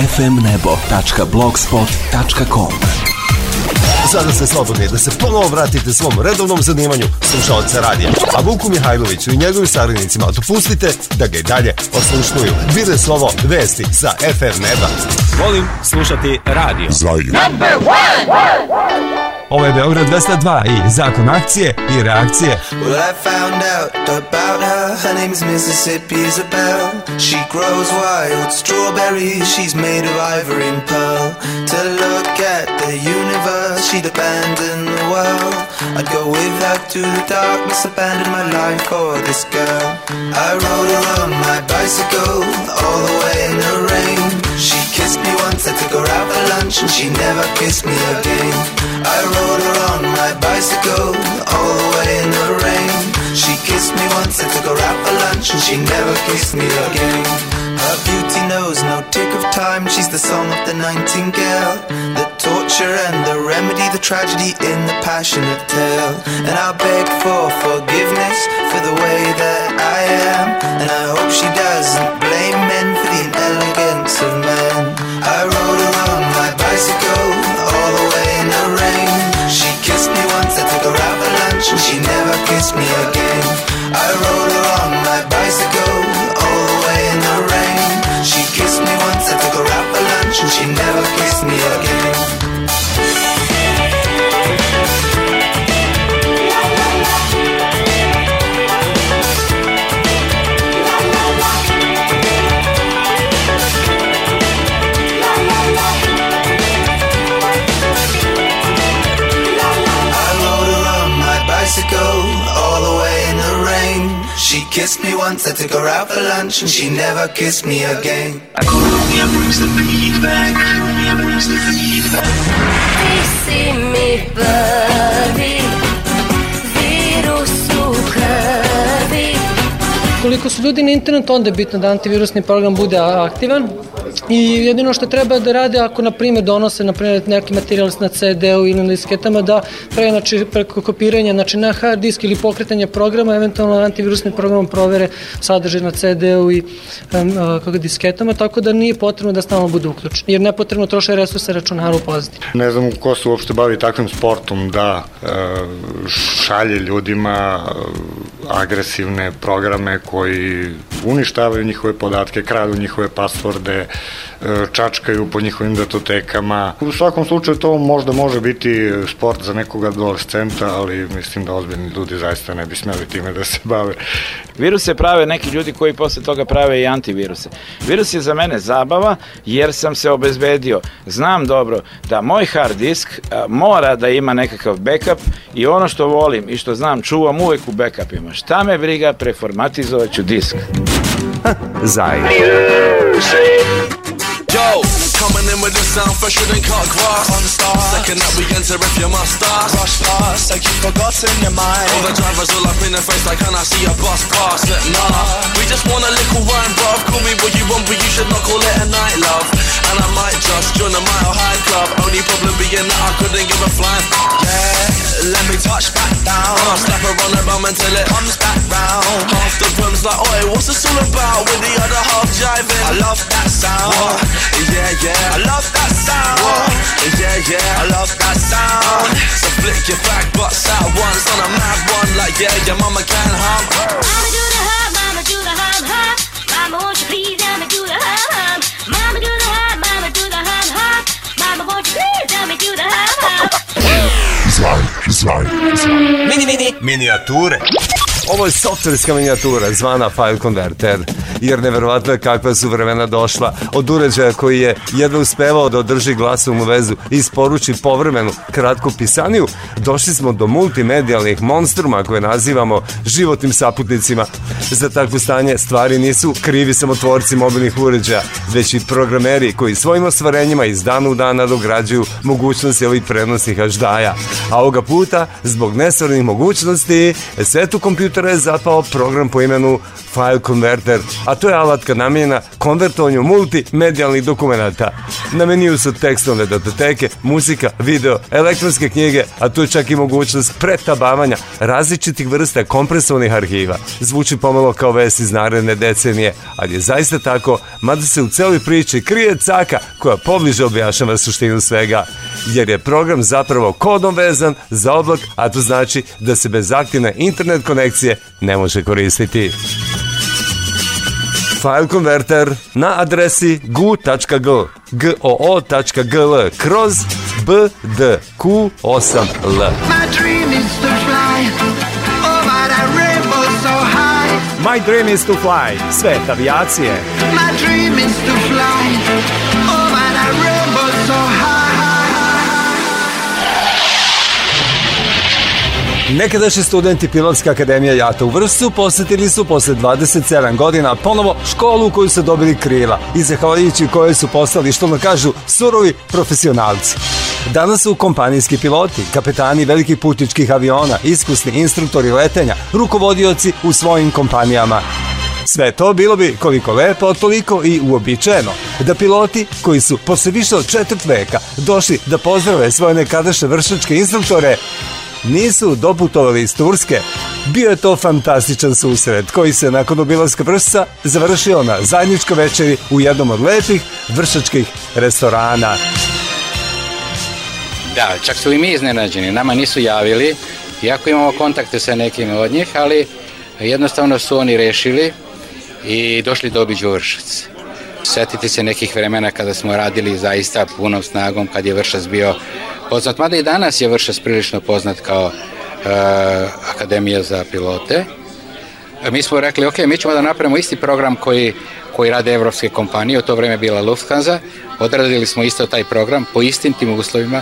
fmnebo.blogspot.com. Sada ste slobodni da se ponovo vratite svom redovnom zanimanju slušalca radija. A Vuku Mihajloviću i njegovim saradnicima dopustite da ga i dalje oslušnuju. Bile su ovo vesti sa FM neba. Volim slušati radio. Number one! Ovo je Beograd 202 i zakon akcije i reakcije. Well, I found out about her. Her name's Mississippi Isabel. She grows wild strawberries. She's made of ivory and pearl. To look at the universe, she'd abandon the world. I'd go with her to the darkness, abandon my life for this girl. I rode her on my bicycle all the way in the rain. She kissed me once, I took her out for lunch, and she never kissed me again. I rode her on my bicycle all the way in the rain. She kissed me once, I took her out for lunch, and she never kissed me again. Her beauty knows no tick of time. She's the song of the nightingale, the torture and the remedy, the tragedy in the passionate tale. And I'll beg for forgiveness for the way that I am, and I hope she doesn't blame men for the inelegance of men. I rode her on my bicycle all the way in the rain. She kissed me once, I took her out for lunch, and she never kissed me again. I rode her on my bicycle all the way in the rain. She kissed me once, I took her out for lunch, and she never kissed me again. All the way in the rain. She kissed me once, I took her out for lunch, and she never kissed me again. Ti si mi prvi virus u krvi. Koliko su ljudi na internetu, onda je bitno da antivirusni program bude aktivan. I jedino što treba da rade ako, na primjer, donose neki materijal na CD-u ili na disketama, da preko kopiranja na hard disk ili pokretanja programa, eventualno antivirusnim programom provere sadržaj na CD-u i disketama, tako da nije potrebno da stalno bude uključen, jer nepotrebno troše resurse računara u pozadini. Ne znam ko se uopšte bavi takvim sportom da šalje ljudima agresivne programe koji uništavaju njihove podatke, kradu njihove pasvorde, čačkaju po njihovim datotekama. U svakom slučaju to možda može biti sport za nekog adolescenta, ali mislim da ozbiljni ljudi zaista ne bi smjeli time da se bave. Viruse prave neki ljudi koji posle toga prave i antiviruse. Virus je za mene zabava jer sam se obezbedio. Znam dobro da moj hard disk mora da ima nekakav backup i ono što volim i što znam čuvam uvek u backupima. Šta me briga, preformatizovat ću disk. Zaj. Yo, coming in with the sound fresher than cut grass. On the stars, second that we enter if you must start. Rush past, like you've forgotten your mind. All the drivers all up in the face like, can I see a bus pass? Nah, we just want a little wine, bruv. Call me what you want, but you should not call it a night, love. And I might just join a Mile High Club. Only problem being that I couldn't give a flying. Yeah, let me touch back down. Slap her on the bum until it comes back round. Half the room's like, oi, what's this all about? With the other half jiving. I love that sound. What? Yeah, yeah, I love that sound. Yeah, yeah, I love that sound. So flick your back butts out once on a mad one. Like, yeah, your mama can hum. Mama do the hum, mama do the hum, hum. Mama, won't you please let me do the hum, hum. Mama do the hum, mama do the hum, hum. Mama, won't you please let me do the hum, hum. Minijature. Ovo je softverska minijatura zvana file converter, jer neverovatno je kakva su vremena došla. Od uređaja koji je jedva uspevao da održi glasovnu vezu i isporuči povremenu kratku pisaniju, došli smo do multimedijalnih monstruma koje nazivamo životnim saputnicima. Za takvo stanje stvari nisu krivi samo tvorci mobilnih uređaja, već i programeri koji svojim ostvarenjima iz dana u dan nadograđuju mogućnosti ovih prenosnih aždaja. A ovoga puta, zbog nesvarnih mogućnosti, svetu kompjutera je zapao program po imenu File Converter, a to je alatka namijenjena konvertovanju multimedijalnih dokumenata. Na meniju su tekstovne datoteke, muzika, video, elektronske knjige, a tu je čak i mogućnost pretabavanja različitih vrsta kompresovanih arhiva. Zvuči pomalo kao vest iz naredne decenije, ali je zaista tako, mada se u celoj priči krije caka koja pobliže objašnjava suštinu svega, jer je program zapravo kodom vezan za oblak, a to znači da se bez aktivne internet konekcije ne može koristiti. File Converter na adresi goo.gl kroz BDQ8L. My dream is to fly. Svet avijacije. My dream is to fly over that rainbow so high. Nekadašnji studenti Pilotske akademije JAT-a u Vršcu posetili su posle 27 godina ponovo školu u koju su dobili krila i zahvaljujući kojoj su postali, što nam kažu, surovi profesionalci. Danas su kompanijski piloti, kapetani velikih putničkih aviona, iskusni instruktori letenja, rukovodioci u svojim kompanijama. Sve to bilo bi koliko lepo, toliko i uobičajeno da piloti koji su posle više od 4 veka došli da pozdrave svoje nekadašnje vršačke instruktore nisu doputovali iz Turske. Bio je to fantastičan susret koji se nakon obilaska Vršca završio na zajedničkoj večeri u jednom od lepih vršačkih restorana. Da, čak su i mi iznenađeni, nama nisu javili, iako imamo kontakte sa nekim od njih, ali jednostavno su oni rešili i došli da obiđu Vršac. Sjetiti se nekih vremena kada smo radili zaista punom snagom, kad je Vršac bio poznat, mada i danas je Vršac prilično poznat kao akademija za pilote. Mi smo rekli, ok, mi ćemo da napravimo isti program koji rade evropske kompanije, u to vreme bila Lufthansa, odradili smo isto taj program po istim tim uslovima,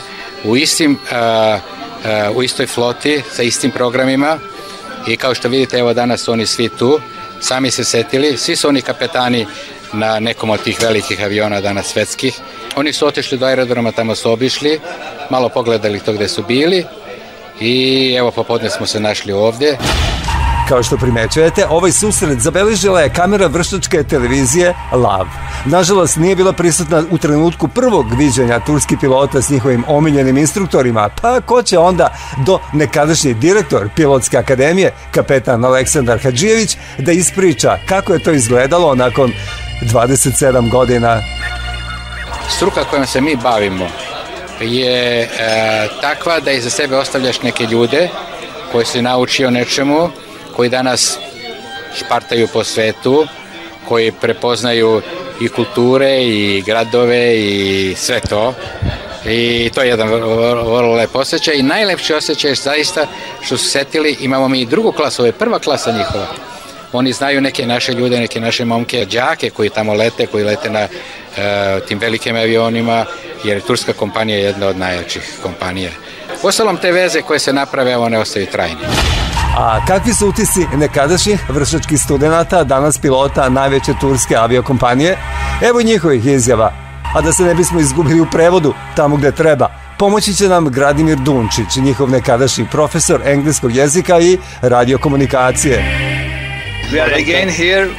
u istoj floti, sa istim programima i kao što vidite, evo danas su oni svi tu, sami se setili, svi su oni kapetani na nekom od tih velikih aviona danas svetskih. Oni su otišli do aerodroma, tamo su obišli, malo pogledali to gde su bili i evo popodne smo se našli ovdje. Kao što primećujete, ovaj susret zabeležila je kamera vršačke televizije LAV. Nažalost, nije bila prisutna u trenutku prvog viđenja turskih pilota s njihovim omiljenim instruktorima, pa ko će onda do nekadašnji direktor Pilotske akademije, kapetan Aleksandar Hadžijević, da ispriča kako je to izgledalo nakon 27 godina. Struka kojom se mi bavimo je takva da iza sebe ostavljaš neke ljude koji se naučio nečemu, koji danas špartaju po svetu, koji prepoznaju i kulture i gradove i sve to. I to je jedan vrlo lep osjećaj i najlepši osjećaj je zaista što su setili, imamo mi i drugu klasu, ovo je prva klasa njihova. oni znaju neke naše ljude, neke naše momke, đake koji tamo lete, koji lete na tim velikim avionima, jer je turska kompanija jedna od najjačih kompanija. Uostalom, te veze koje se naprave, one ostaju trajne. A kakvi su utisci nekadašnjih vršačkih studenata, danas pilota najveće turske aviokompanije? Evo njihovih izjava. A da se ne bismo izgubili u prevodu tamo gde treba, pomoći će nam Gradimir Dunčić, njihov nekadašnji profesor engleskog jezika i radiokomunikacije. We are again here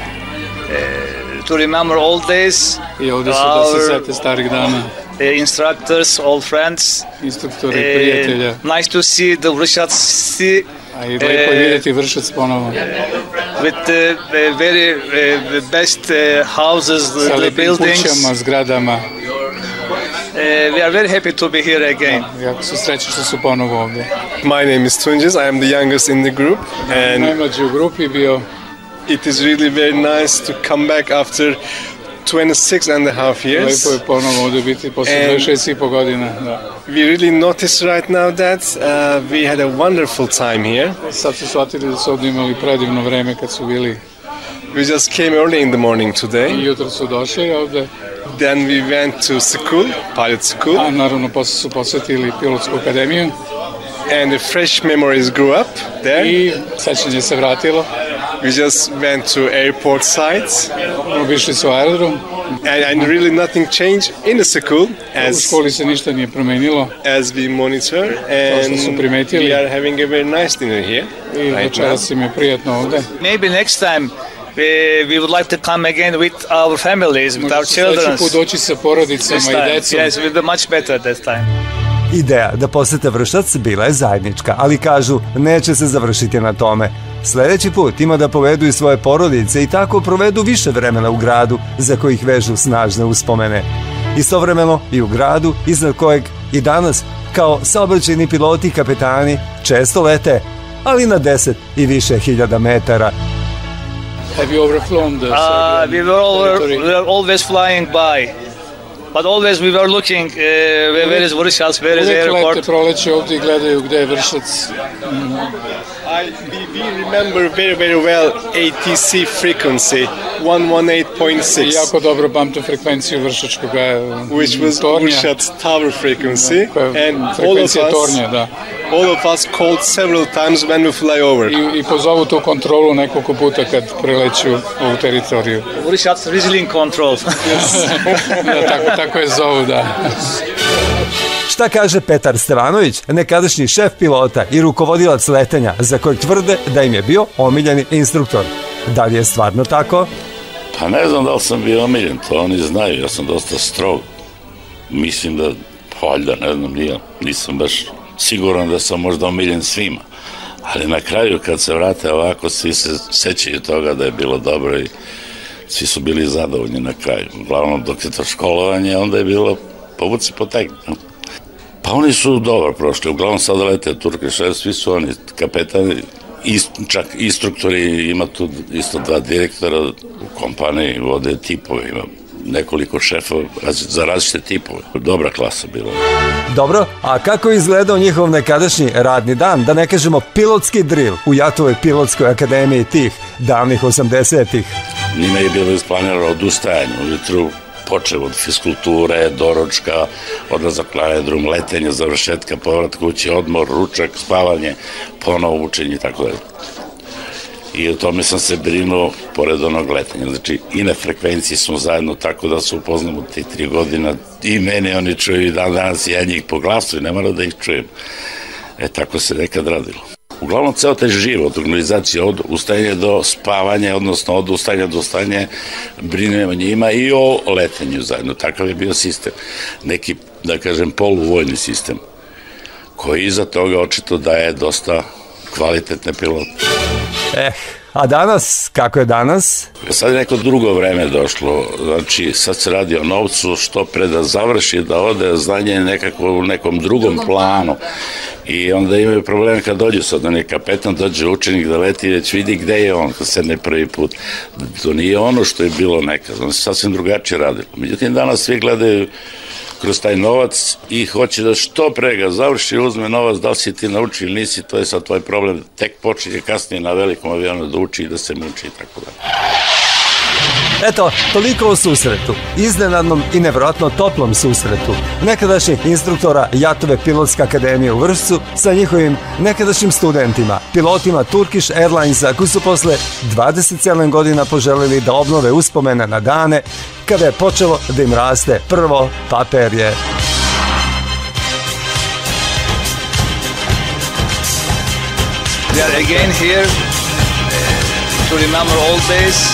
to remember old days. I ovdje su da se sete starih dana. Instructors, old friends. Instruktori, prijatelja. Nice to see the Vršac city. A i lepo je vidjeti Vršac ponovo. With the very best houses, the buildings. Sa kućama, zgradama. We are very happy to be here again. Jako su srećni što su ponovo ovdje. My name is Tunjis, I am the youngest in the group. And najmlađi u grupi bio. It is really very nice to come back after 26 and a half years. Lepo je ponovo ovdje biti posle 26,5 godina. Da. We really notice right now that we had a wonderful time here. Sad su shvatili da su ovdje imali predivno vreme kad su bili. We just came early in the morning today. I jutro su došli ovdje. Then we went to school, pilot school. A naravno posle su posvetili pilotsku akademiju. And the fresh memories grew up there. I sećanje se vratilo. We just went to airport sites. Obišli su aerodrom. And really nothing changed in the school. U školi se ništa nije promenilo. As we monitor and we are having a very nice dinner here. I večeras im je prijatno ovdje. Maybe next time we would like to come again with our families, with our children. Sljedeći put doći sa porodicama i decom. Yes, we'll be much better this time. Ideja da posete Vršac bila je zajednička, ali kažu neće se završiti na tome. Sljedeći put ima da povedu i svoje porodice i tako provedu više vremena u gradu za kojih vežu snažne uspomene. Istovremeno i u gradu iznad kojeg i danas kao saobraćajni piloti i kapetani često lete, ali na 10 i više hiljada metara. Have you overflown the we were always flying by. But always we were looking where is Vršac, where is the airport. Uvijek lete proleće ovdje i gledaju gdje je Vršac. We remember very well ATC frequency 118.6. Jako dobro pamtim frekvenciju vršačkog which was Vršac tower frequency. And frekvencija tornja, da. All of us called several times when we fly over. I pozovu tu kontrolu nekoliko puta kad preleću ovu teritoriju. Vršac Rizling Control. Da, tako je zovu, da. Šta kaže Petar Stevanović, nekadašnji šef pilota i rukovodilac letenja, za kojeg tvrde da im je bio omiljeni instruktor? Da li je stvarno tako? Pa ne znam da li sam bio omiljen, to oni znaju, ja sam dosta strog. Mislim da, valjda, ne znam, nisam baš siguran da sam možda omiljen svima. Ali na kraju kad se vrate ovako, svi se sećaju toga da je bilo dobro i svi su bili zadovoljni na kraju. Uglavnom dok je to školovanje, onda je bilo povuci potegni. Pa oni su dobro prošli, uglavnom sada lete Turke 6, svi su oni kapetani, čak instruktori, ima tu isto 2 direktora u kompaniji, vode tipove, ima nekoliko šefova za različite tipove. Dobra klasa bila. Dobro, a kako je izgledao njihov nekadašnji radni dan, da ne kažemo pilotski drill u Jatovoj pilotskoj akademiji tih davnih 80-ih? Njima je bilo isplanirano odustajanje ujutru, počeo od fiskulture, doručka, odlazak na aerodrom, letenje, završetka, povrat kući, odmor, ručak, spavanje, ponovo učenje i tako dalje. I o tome sam se brinuo pored onog letenja. Znači, i na frekvenciji smo zajedno tako da se upoznamo te 3 godina. I mene oni čuju i dan danas i ja njih po glasu i ne mora da ih čujem. Tako se nekad radilo. Uglavnom, ceo taj život, organizacija od ustajanja do spavanja, odnosno od ustajanja do ustajanja, brinemo njima i o letenju zajedno. Takav je bio sistem. Neki, da kažem, poluvojni sistem, koji iza toga očito daje dosta kvalitetne pilote. A danas, kako je danas? Sad je neko drugo vreme došlo, znači sad se radi o novcu, što pre da završi, da ode, znanje je nekako u nekom drugom planu i onda imaju problem kad dođe sad, on je kapetan, dođe učenik da leti, već vidi gde je on kad sedne prvi put. To nije ono što je bilo nekad, on se sasvim drugačije radilo. Međutim, danas svi gledaju kroz taj novac i hoće da što pre ga završi, uzme novac, da li si ti nauči ili nisi, to je sad tvoj problem. Tek počinje kasnije na velikom avionu da uči i da se muči i tako da. Eto, toliko o susretu, iznenadnom i nevjerojatno toplom susretu nekadašnjih instruktora Jatove pilotske akademije u Vršcu sa njihovim nekadašnjim studentima, pilotima Turkish Airlinesa, koji su posle 27 godina poželili da obnove uspomene na dane kada je počelo da im raste prvo paperje. We are again here to remember old days.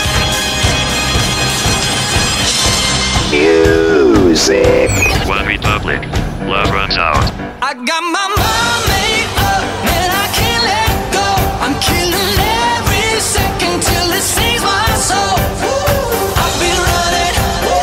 Music. One Republic. Love runs out. I got my mind made up and I can't let go. I'm killing every second till it sings my soul. I've been running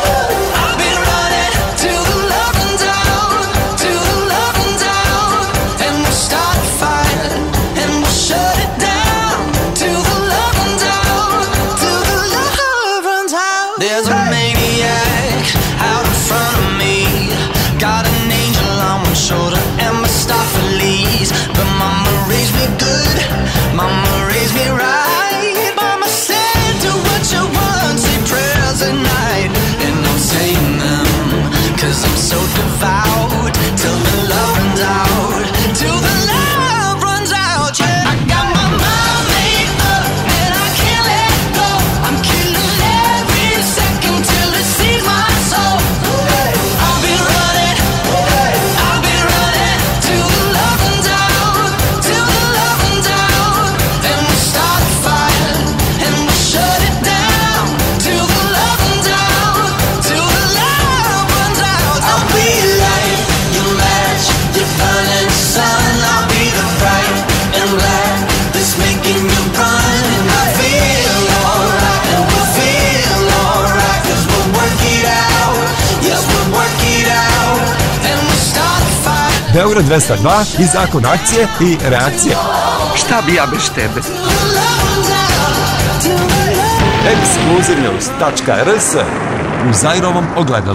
till the love runs out, till the love runs out, and we'll start a fire and we'll shut it down till the love runs out, till the love runs out. There's a maniac out in front of me, got an angel on one shoulder and Mephistopheles. But mama raised me good, mama raised me right. Mama said do what you want, say prayers at night, and I'm saying them cause I'm so devout till the love runs out, till the love runs out. Yeah, I got my mind made up and I can't let go. I'm killing every second till it sees my soul. I've been running till the love runs out, till the love runs out, and we'll start a fire and we'll shut it down till the love runs out, till the love runs out. I'll be your light, your match, your burning sun. I'll be the bright and black that's making you run. And I feel alright and we'll feel alright, cause we'll work it out. Yes, we'll work it out and we'll start a fire. Beograd 202 i Zakon akcije i reakcije. Šta bi ja bez tebe? Exclusivenews.rs u Zairovom ogledalu.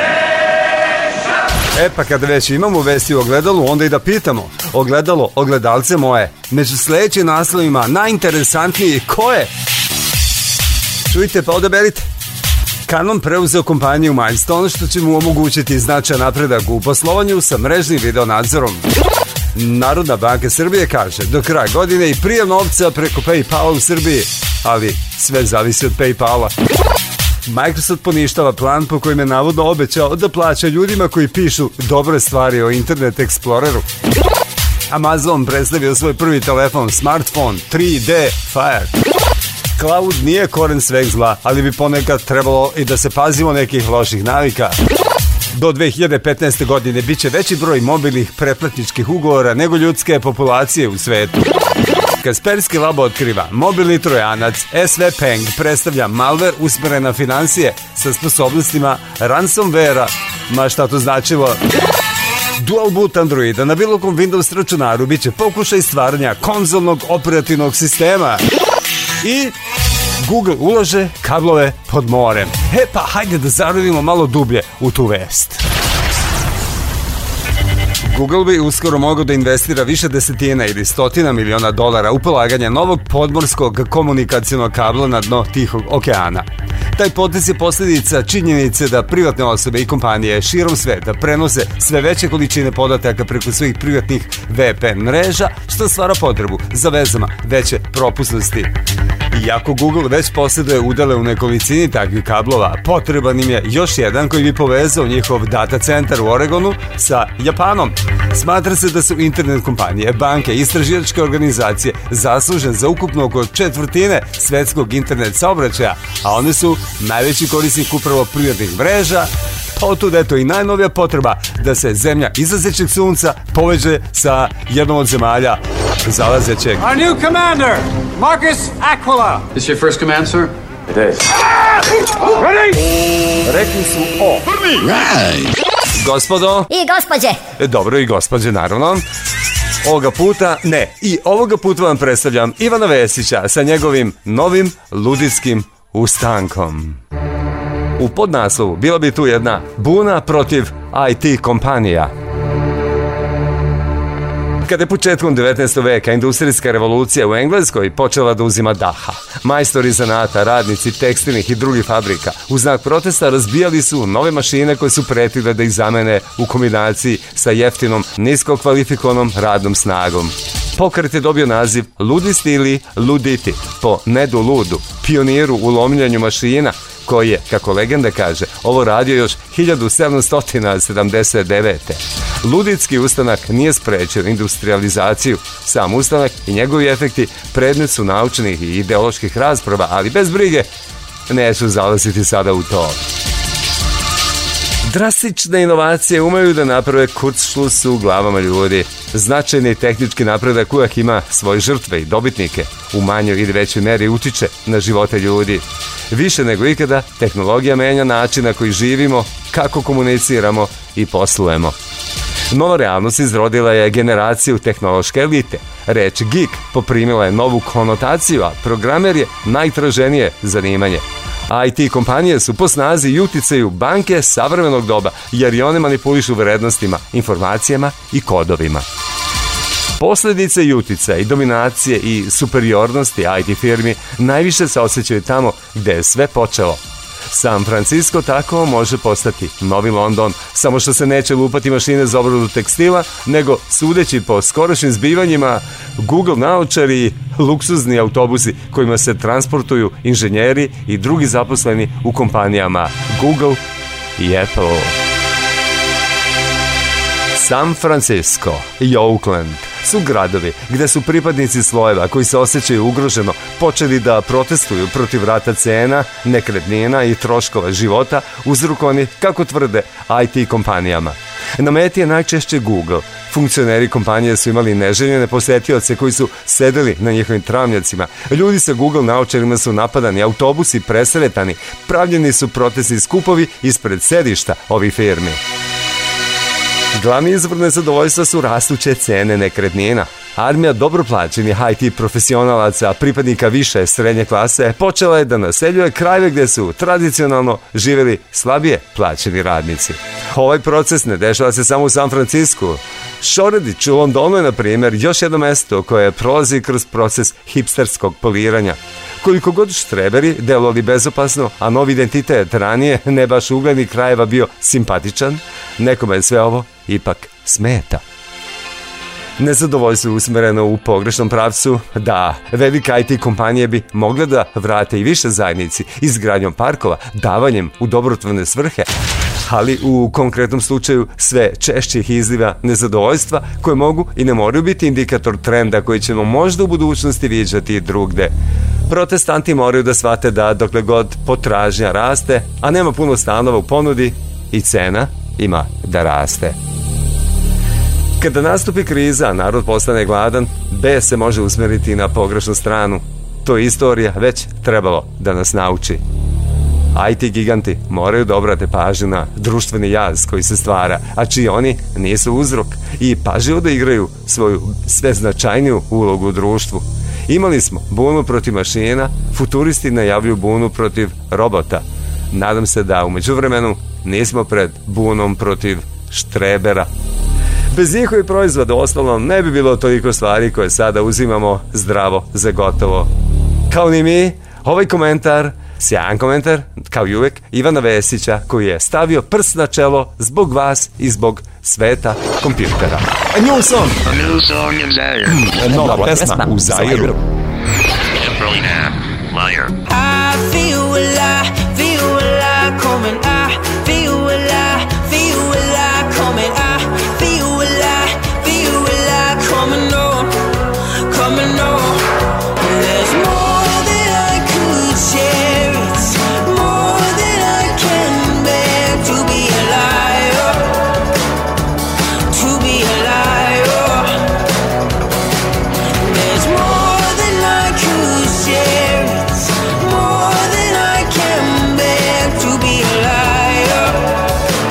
E pa kada već imamo vesti u ogledalu, onda i da pitamo. Ogledalo, ogledalce moje, među sledećim naslovima najinteresantniji ko je? Čujte pa odaberite. Canon preuzeo kompaniju Milestone, što će mu omogućiti značajan napredak u poslovanju sa mrežnim videonadzorom. Narodna banka Srbije kaže do kraja godine i prijem novca preko PayPala u Srbiji, ali sve zavisi od PayPala. Microsoft poništava plan po kojem je navodno obećao da plaća ljudima koji pišu dobre stvari o Internet Exploreru. Amazon predstavio svoj prvi telefon, smartphone 3D Fire. Cloud nije koren sveg zla, ali bi ponekad trebalo i da se pazimo nekih loših navika. Do 2015. godine bit će veći broj mobilnih pretplatničkih ugovora nego ljudske populacije u svetu. Kaspersky Labo otkriva mobilni trojanac SV Peng predstavlja malware usmeren na financije sa sposobnostima ransomware-a. Ma šta to značilo? Dual boot Androida na bilo kom Windows računaru bit će pokušaj stvaranja konzolnog operativnog sistema. I Google ulaže kablove pod morem. Pa hajde da zarovimo malo dublje u tu vest. Google bi uskoro mogao da investira više desetina ili stotina miliona dolara u polaganje novog podmorskog komunikacionog kabla na dno Tihog okeana. Taj potez je posljedica činjenice da privatne osobe i kompanije širom sveta prenose sve veće količine podataka preko svojih privatnih VPN mreža, što stvara potrebu za vezama veće propusnosti. Iako Google već posjeduje udele u nekolicini takvih kablova, potreban im je još jedan koji bi povezao njihov data centar u Oregonu sa Japanom. Smatra se da su internet kompanije, banke i istraživačke organizacije zaslužen za ukupno oko četvrtine svetskog internet saobraćaja, a one su najveći korisnik upravo privatnih mreža, pa otud eto i najnovija potreba da se zemlja izlazećeg sunca poveže sa jednom od zemalja zalazećeg. Our new commander, Marcus Aquila. This your first command, sir? It is. Ready? Rekli su o. Right. Gospodo. I gospođe. Dobro, i gospođe, naravno. Ovoga puta vam predstavljam Ivana Vesića sa njegovim novim ludickim ustankom. U podnaslovu bila bi tu jedna buna protiv IT kompanija. Kada je početkom 19. veka industrijska revolucija u Engleskoj počela da uzima daha, majstori zanata, radnici tekstilnih i drugih fabrika u znak protesta razbijali su nove mašine koje su pretile da ih zamene u kombinaciji sa jeftinom, nisko kvalifikovanom radnom snagom. Pokret je dobio naziv Ludisti ili Luditi po Nedu Ludu, pioniru u lomljanju mašina, koji je, kako legenda kaže, ovo radio još 1779. Luditski ustanak nije sprečio industrializaciju. Sam ustanak i njegovi efekti predmet su naučnih i ideoloških rasprava, ali bez brige neću zalaziti sada u to. Drastične inovacije umeju da naprave kurzschluss u glavama ljudi. Značajni tehnički napredak uvijek ima svoje žrtve i dobitnike. U manjoj ili većoj meri utiče na živote ljudi. Više nego ikada, tehnologija menja način na koji živimo, kako komuniciramo i poslujemo. Nova realnost izrodila je generaciju tehnološke elite. Reč geek poprimila je novu konotaciju, a programer je najtraženije zanimanje. IT kompanije su po snazi i uticaju banke savremenog doba, jer i one manipulišu vrednostima, informacijama i kodovima. Posljedice i uticaj, dominacije i superiornosti IT firmi najviše se osjećaju tamo gde je sve počelo. San Francisco tako može postati novi London, samo što se neće lupati mašine za obradu tekstila, nego sudeći po skorašnjim zbivanjima Google naočari i luksuzni autobusi kojima se transportuju inženjeri i drugi zaposleni u kompanijama Google i Apple. San Francisco i Oakland su gradovi gde su pripadnici slojeva koji se osjećaju ugroženo počeli da protestuju protiv rata cena, nekretnina i troškova života uzrokovani, kako tvrde, IT kompanijama. Na meti je najčešće Google. Funkcioneri kompanije su imali neželjene posetioce koji su sedeli na njihovim travnjacima. Ljudi sa Google naočarima su napadani, autobusi presretani, pravljeni su protestni skupovi ispred sedišta ovih firmi. Glavni izvor nezadovoljstva su rastuće cene nekretnina. Armija dobro plaćenih IT profesionalaca, pripadnika više srednje klase, počela je da naseljuje krajeve gde su tradicionalno živjeli slabije plaćeni radnici. Ovaj proces ne dešava se samo u San Francisku. Shoreditch u Londonu je, na primjer, još jedno mesto koje prolazi kroz proces hipsterskog poliranja. Koliko god štreberi delovali bezopasno, a novi identitet ranije ne baš uglednih krajeva bio simpatičan, nekome je sve ovo ipak smeta. Nezadovoljstvo je usmereno u pogrešnom pravcu. Da, velike IT kompanije bi mogle da vrate i više zajednici izgradnjom parkova, davanjem u dobrotvorne svrhe, ali u konkretnom slučaju sve češćih izliva nezadovoljstva koje mogu i ne moraju biti indikator trenda koji ćemo možda u budućnosti viđati drugde. Protestanti moraju da shvate da dokle god potražnja raste, a nema puno stanova u ponudi, i cena ima da raste. Kada nastupi kriza, narod postane gladan, bes se može usmeriti na pogrešnu stranu. To je istorija već trebalo da nas nauči. IT giganti moraju da obrate pažnju na društveni jaz koji se stvara, a čiji oni nisu uzrok, i pažljivo da igraju svoju sve značajniju ulogu u društvu. Imali smo bunu protiv mašina, futuristi najavljuju bunu protiv robota. Nadam se da u međuvremenu nismo pred bunom protiv štrebera. Bez njihovih proizvoda ostalom ne bi bilo toliko stvari koje sada uzimamo zdravo za gotovo. Kao ni mi, ovaj komentar, sjajan komentar, kao i uvek, Ivana Vesića, koji je stavio prst na čelo zbog vas i zbog sveta kompjutera. A new song. A new song in Zaire. Nova pesma u Zairu. Liar. I feel alive, coming. I feel alive, coming. I feel alive, coming on. There's more that I could share. It's more that I can bear to be alive, to be alive. There's more than I could share. It's more than I can bear to be alive.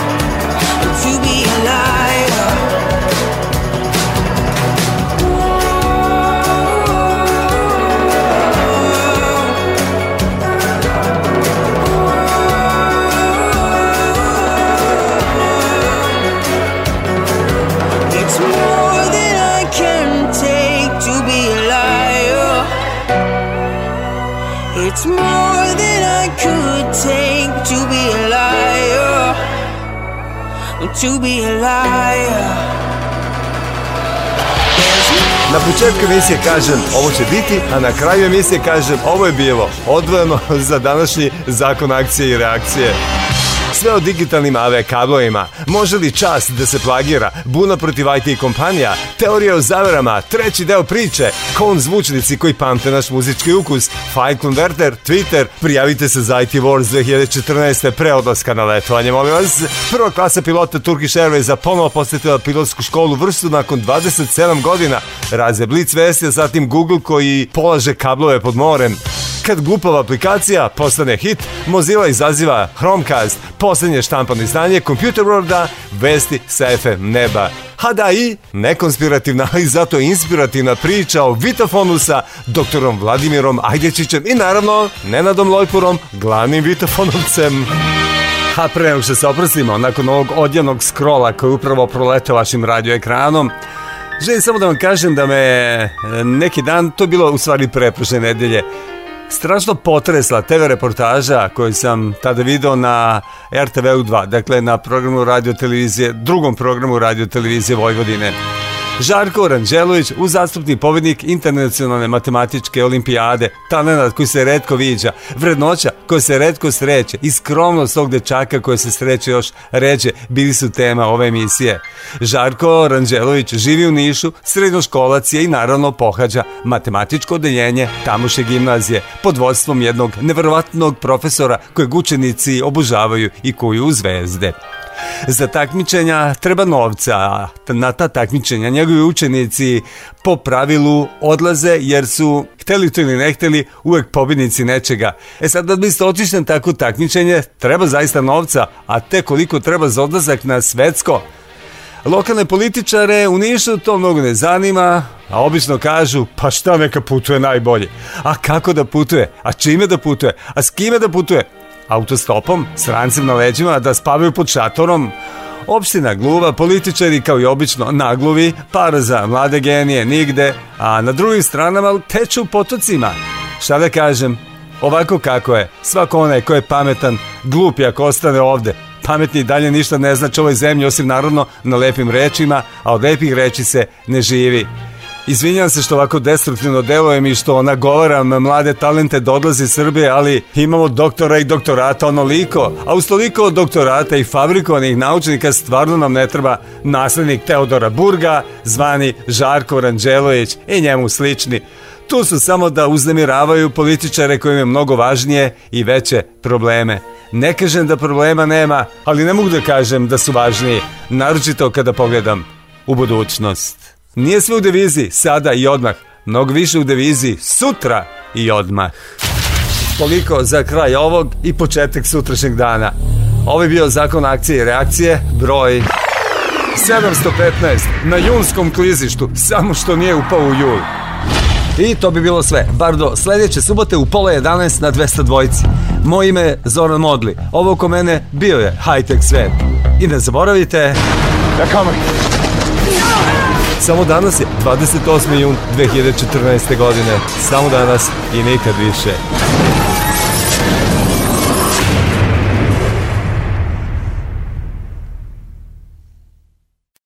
It's more than I could take to be a liar, to be a liar. Na početku emisije kažem ovo će biti, a na kraju emisije kažem ovo je bilo odvojeno za današnji zakon akcije i reakcije. Sve o digitalnim AV kablovima, može li čast da se plagira, buna protiv IT kompanija, teorija o zaverama, treći deo priče, kon zvučnici koji pamte naš muzički ukus, file converter, Twitter, prijavite se za IT Wars 2014. pre odlaska na letovanje, molim vas. Prva klasa pilota Turkish Airwaysa ponovo posjetila pilotsku školu vrstu nakon 27 godina. Raze Blitz vesti, a zatim Google koji polaže kablove pod morem. Kad glupava aplikacija postane hit, Mozilla izaziva Chromecast, posljednje štampano izdanje Computer Worlda, vesti sa FM neba. Ha da i nekonspirativna, ali zato inspirativna priča o Vitafonu sa doktorom Vladimirom Ajdečićem i naravno Nenadom Lojpurom, glavnim Vitafonovcem. A pre nego što se oprostimo, nakon ovog odjavnog scrolla koji upravo proletao vašim radio ekranom, želim samo da vam kažem da me neki dan, to je bilo u stvari preprošle nedelje, strašno potresla TV reportaža koju sam tada video na RTV-u 2, dakle na programu radiotelevizije, drugom programu radiotelevizije Vojvodine. Žarko Ranđelović, uzastupni pobednik internacionalne matematičke olimpijade, talenat koji se retko viđa, vrednoća koja se retko sreće i skromnost tog dečaka koja se sreće još ređe, bili su tema ove emisije. Žarko Ranđelović živi u Nišu, srednjoškolac je i naravno pohađa matematičko odeljenje tamošnje gimnazije pod vodstvom jednog neverovatnog profesora kojeg učenici obožavaju i kuju u zvezde. Za takmičenja treba novca, a na ta takmičenja njegovi učenici po pravilu odlaze jer su, hteli to ili ne hteli, uvek pobjednici nečega. Sad da biste otišli na takvo takmičenje, treba zaista novca, a te koliko treba za odlazak na svetsko. Lokalne političare u Nišu to mnogo ne zanima, a obično kažu pa šta neka putuje najbolje. A kako da putuje? A čime da putuje? A s kime da putuje? Autostopom, s rancem na leđima, da spavaju pod šatorom. Opština gluva, političari kao i obično nagluvi, para za mlade genije nigde, a na drugim stranama teču u potocima. Šta da kažem, ovako kako je, svako onaj ko je pametan, glup je ako ostane ovde. Pametni dalje ništa ne znači ovoj zemlji osim naravno na lepim rečima, a od lepih reči se ne živi. Izvinjam se što ovako destruktivno delujem i što nagovaram mlade talente da odlaze iz Srbije, ali imamo doktora i doktorata onoliko, a uz toliko doktorata i fabrikovanih naučnika stvarno nam ne treba naslednik Teodora Burga, zvani Žarko Ranđelović i njemu slični. Tu su samo da uznemiravaju političare koji imaju mnogo važnije i veće probleme. Ne kažem da problema nema, ali ne mogu da kažem da su važniji, naročito kada pogledam u budućnost. Nije sve u deviziji sada i odmah, mnogo više u deviziji sutra i odmah. Toliko za kraj ovog i početak sutrašnjeg dana. Ovo je bio zakon akcije i reakcije, broj 715 na junskom klizištu, samo što nije upao u jul. I to bi bilo sve, bar do sljedeće subote u 10:30 na 202. Moje ime je Zoran Modli, ovo oko mene bio je high-tech svet. I ne zaboravite... Samo danas je 28. jun 2014. godine. Samo danas i nikad više.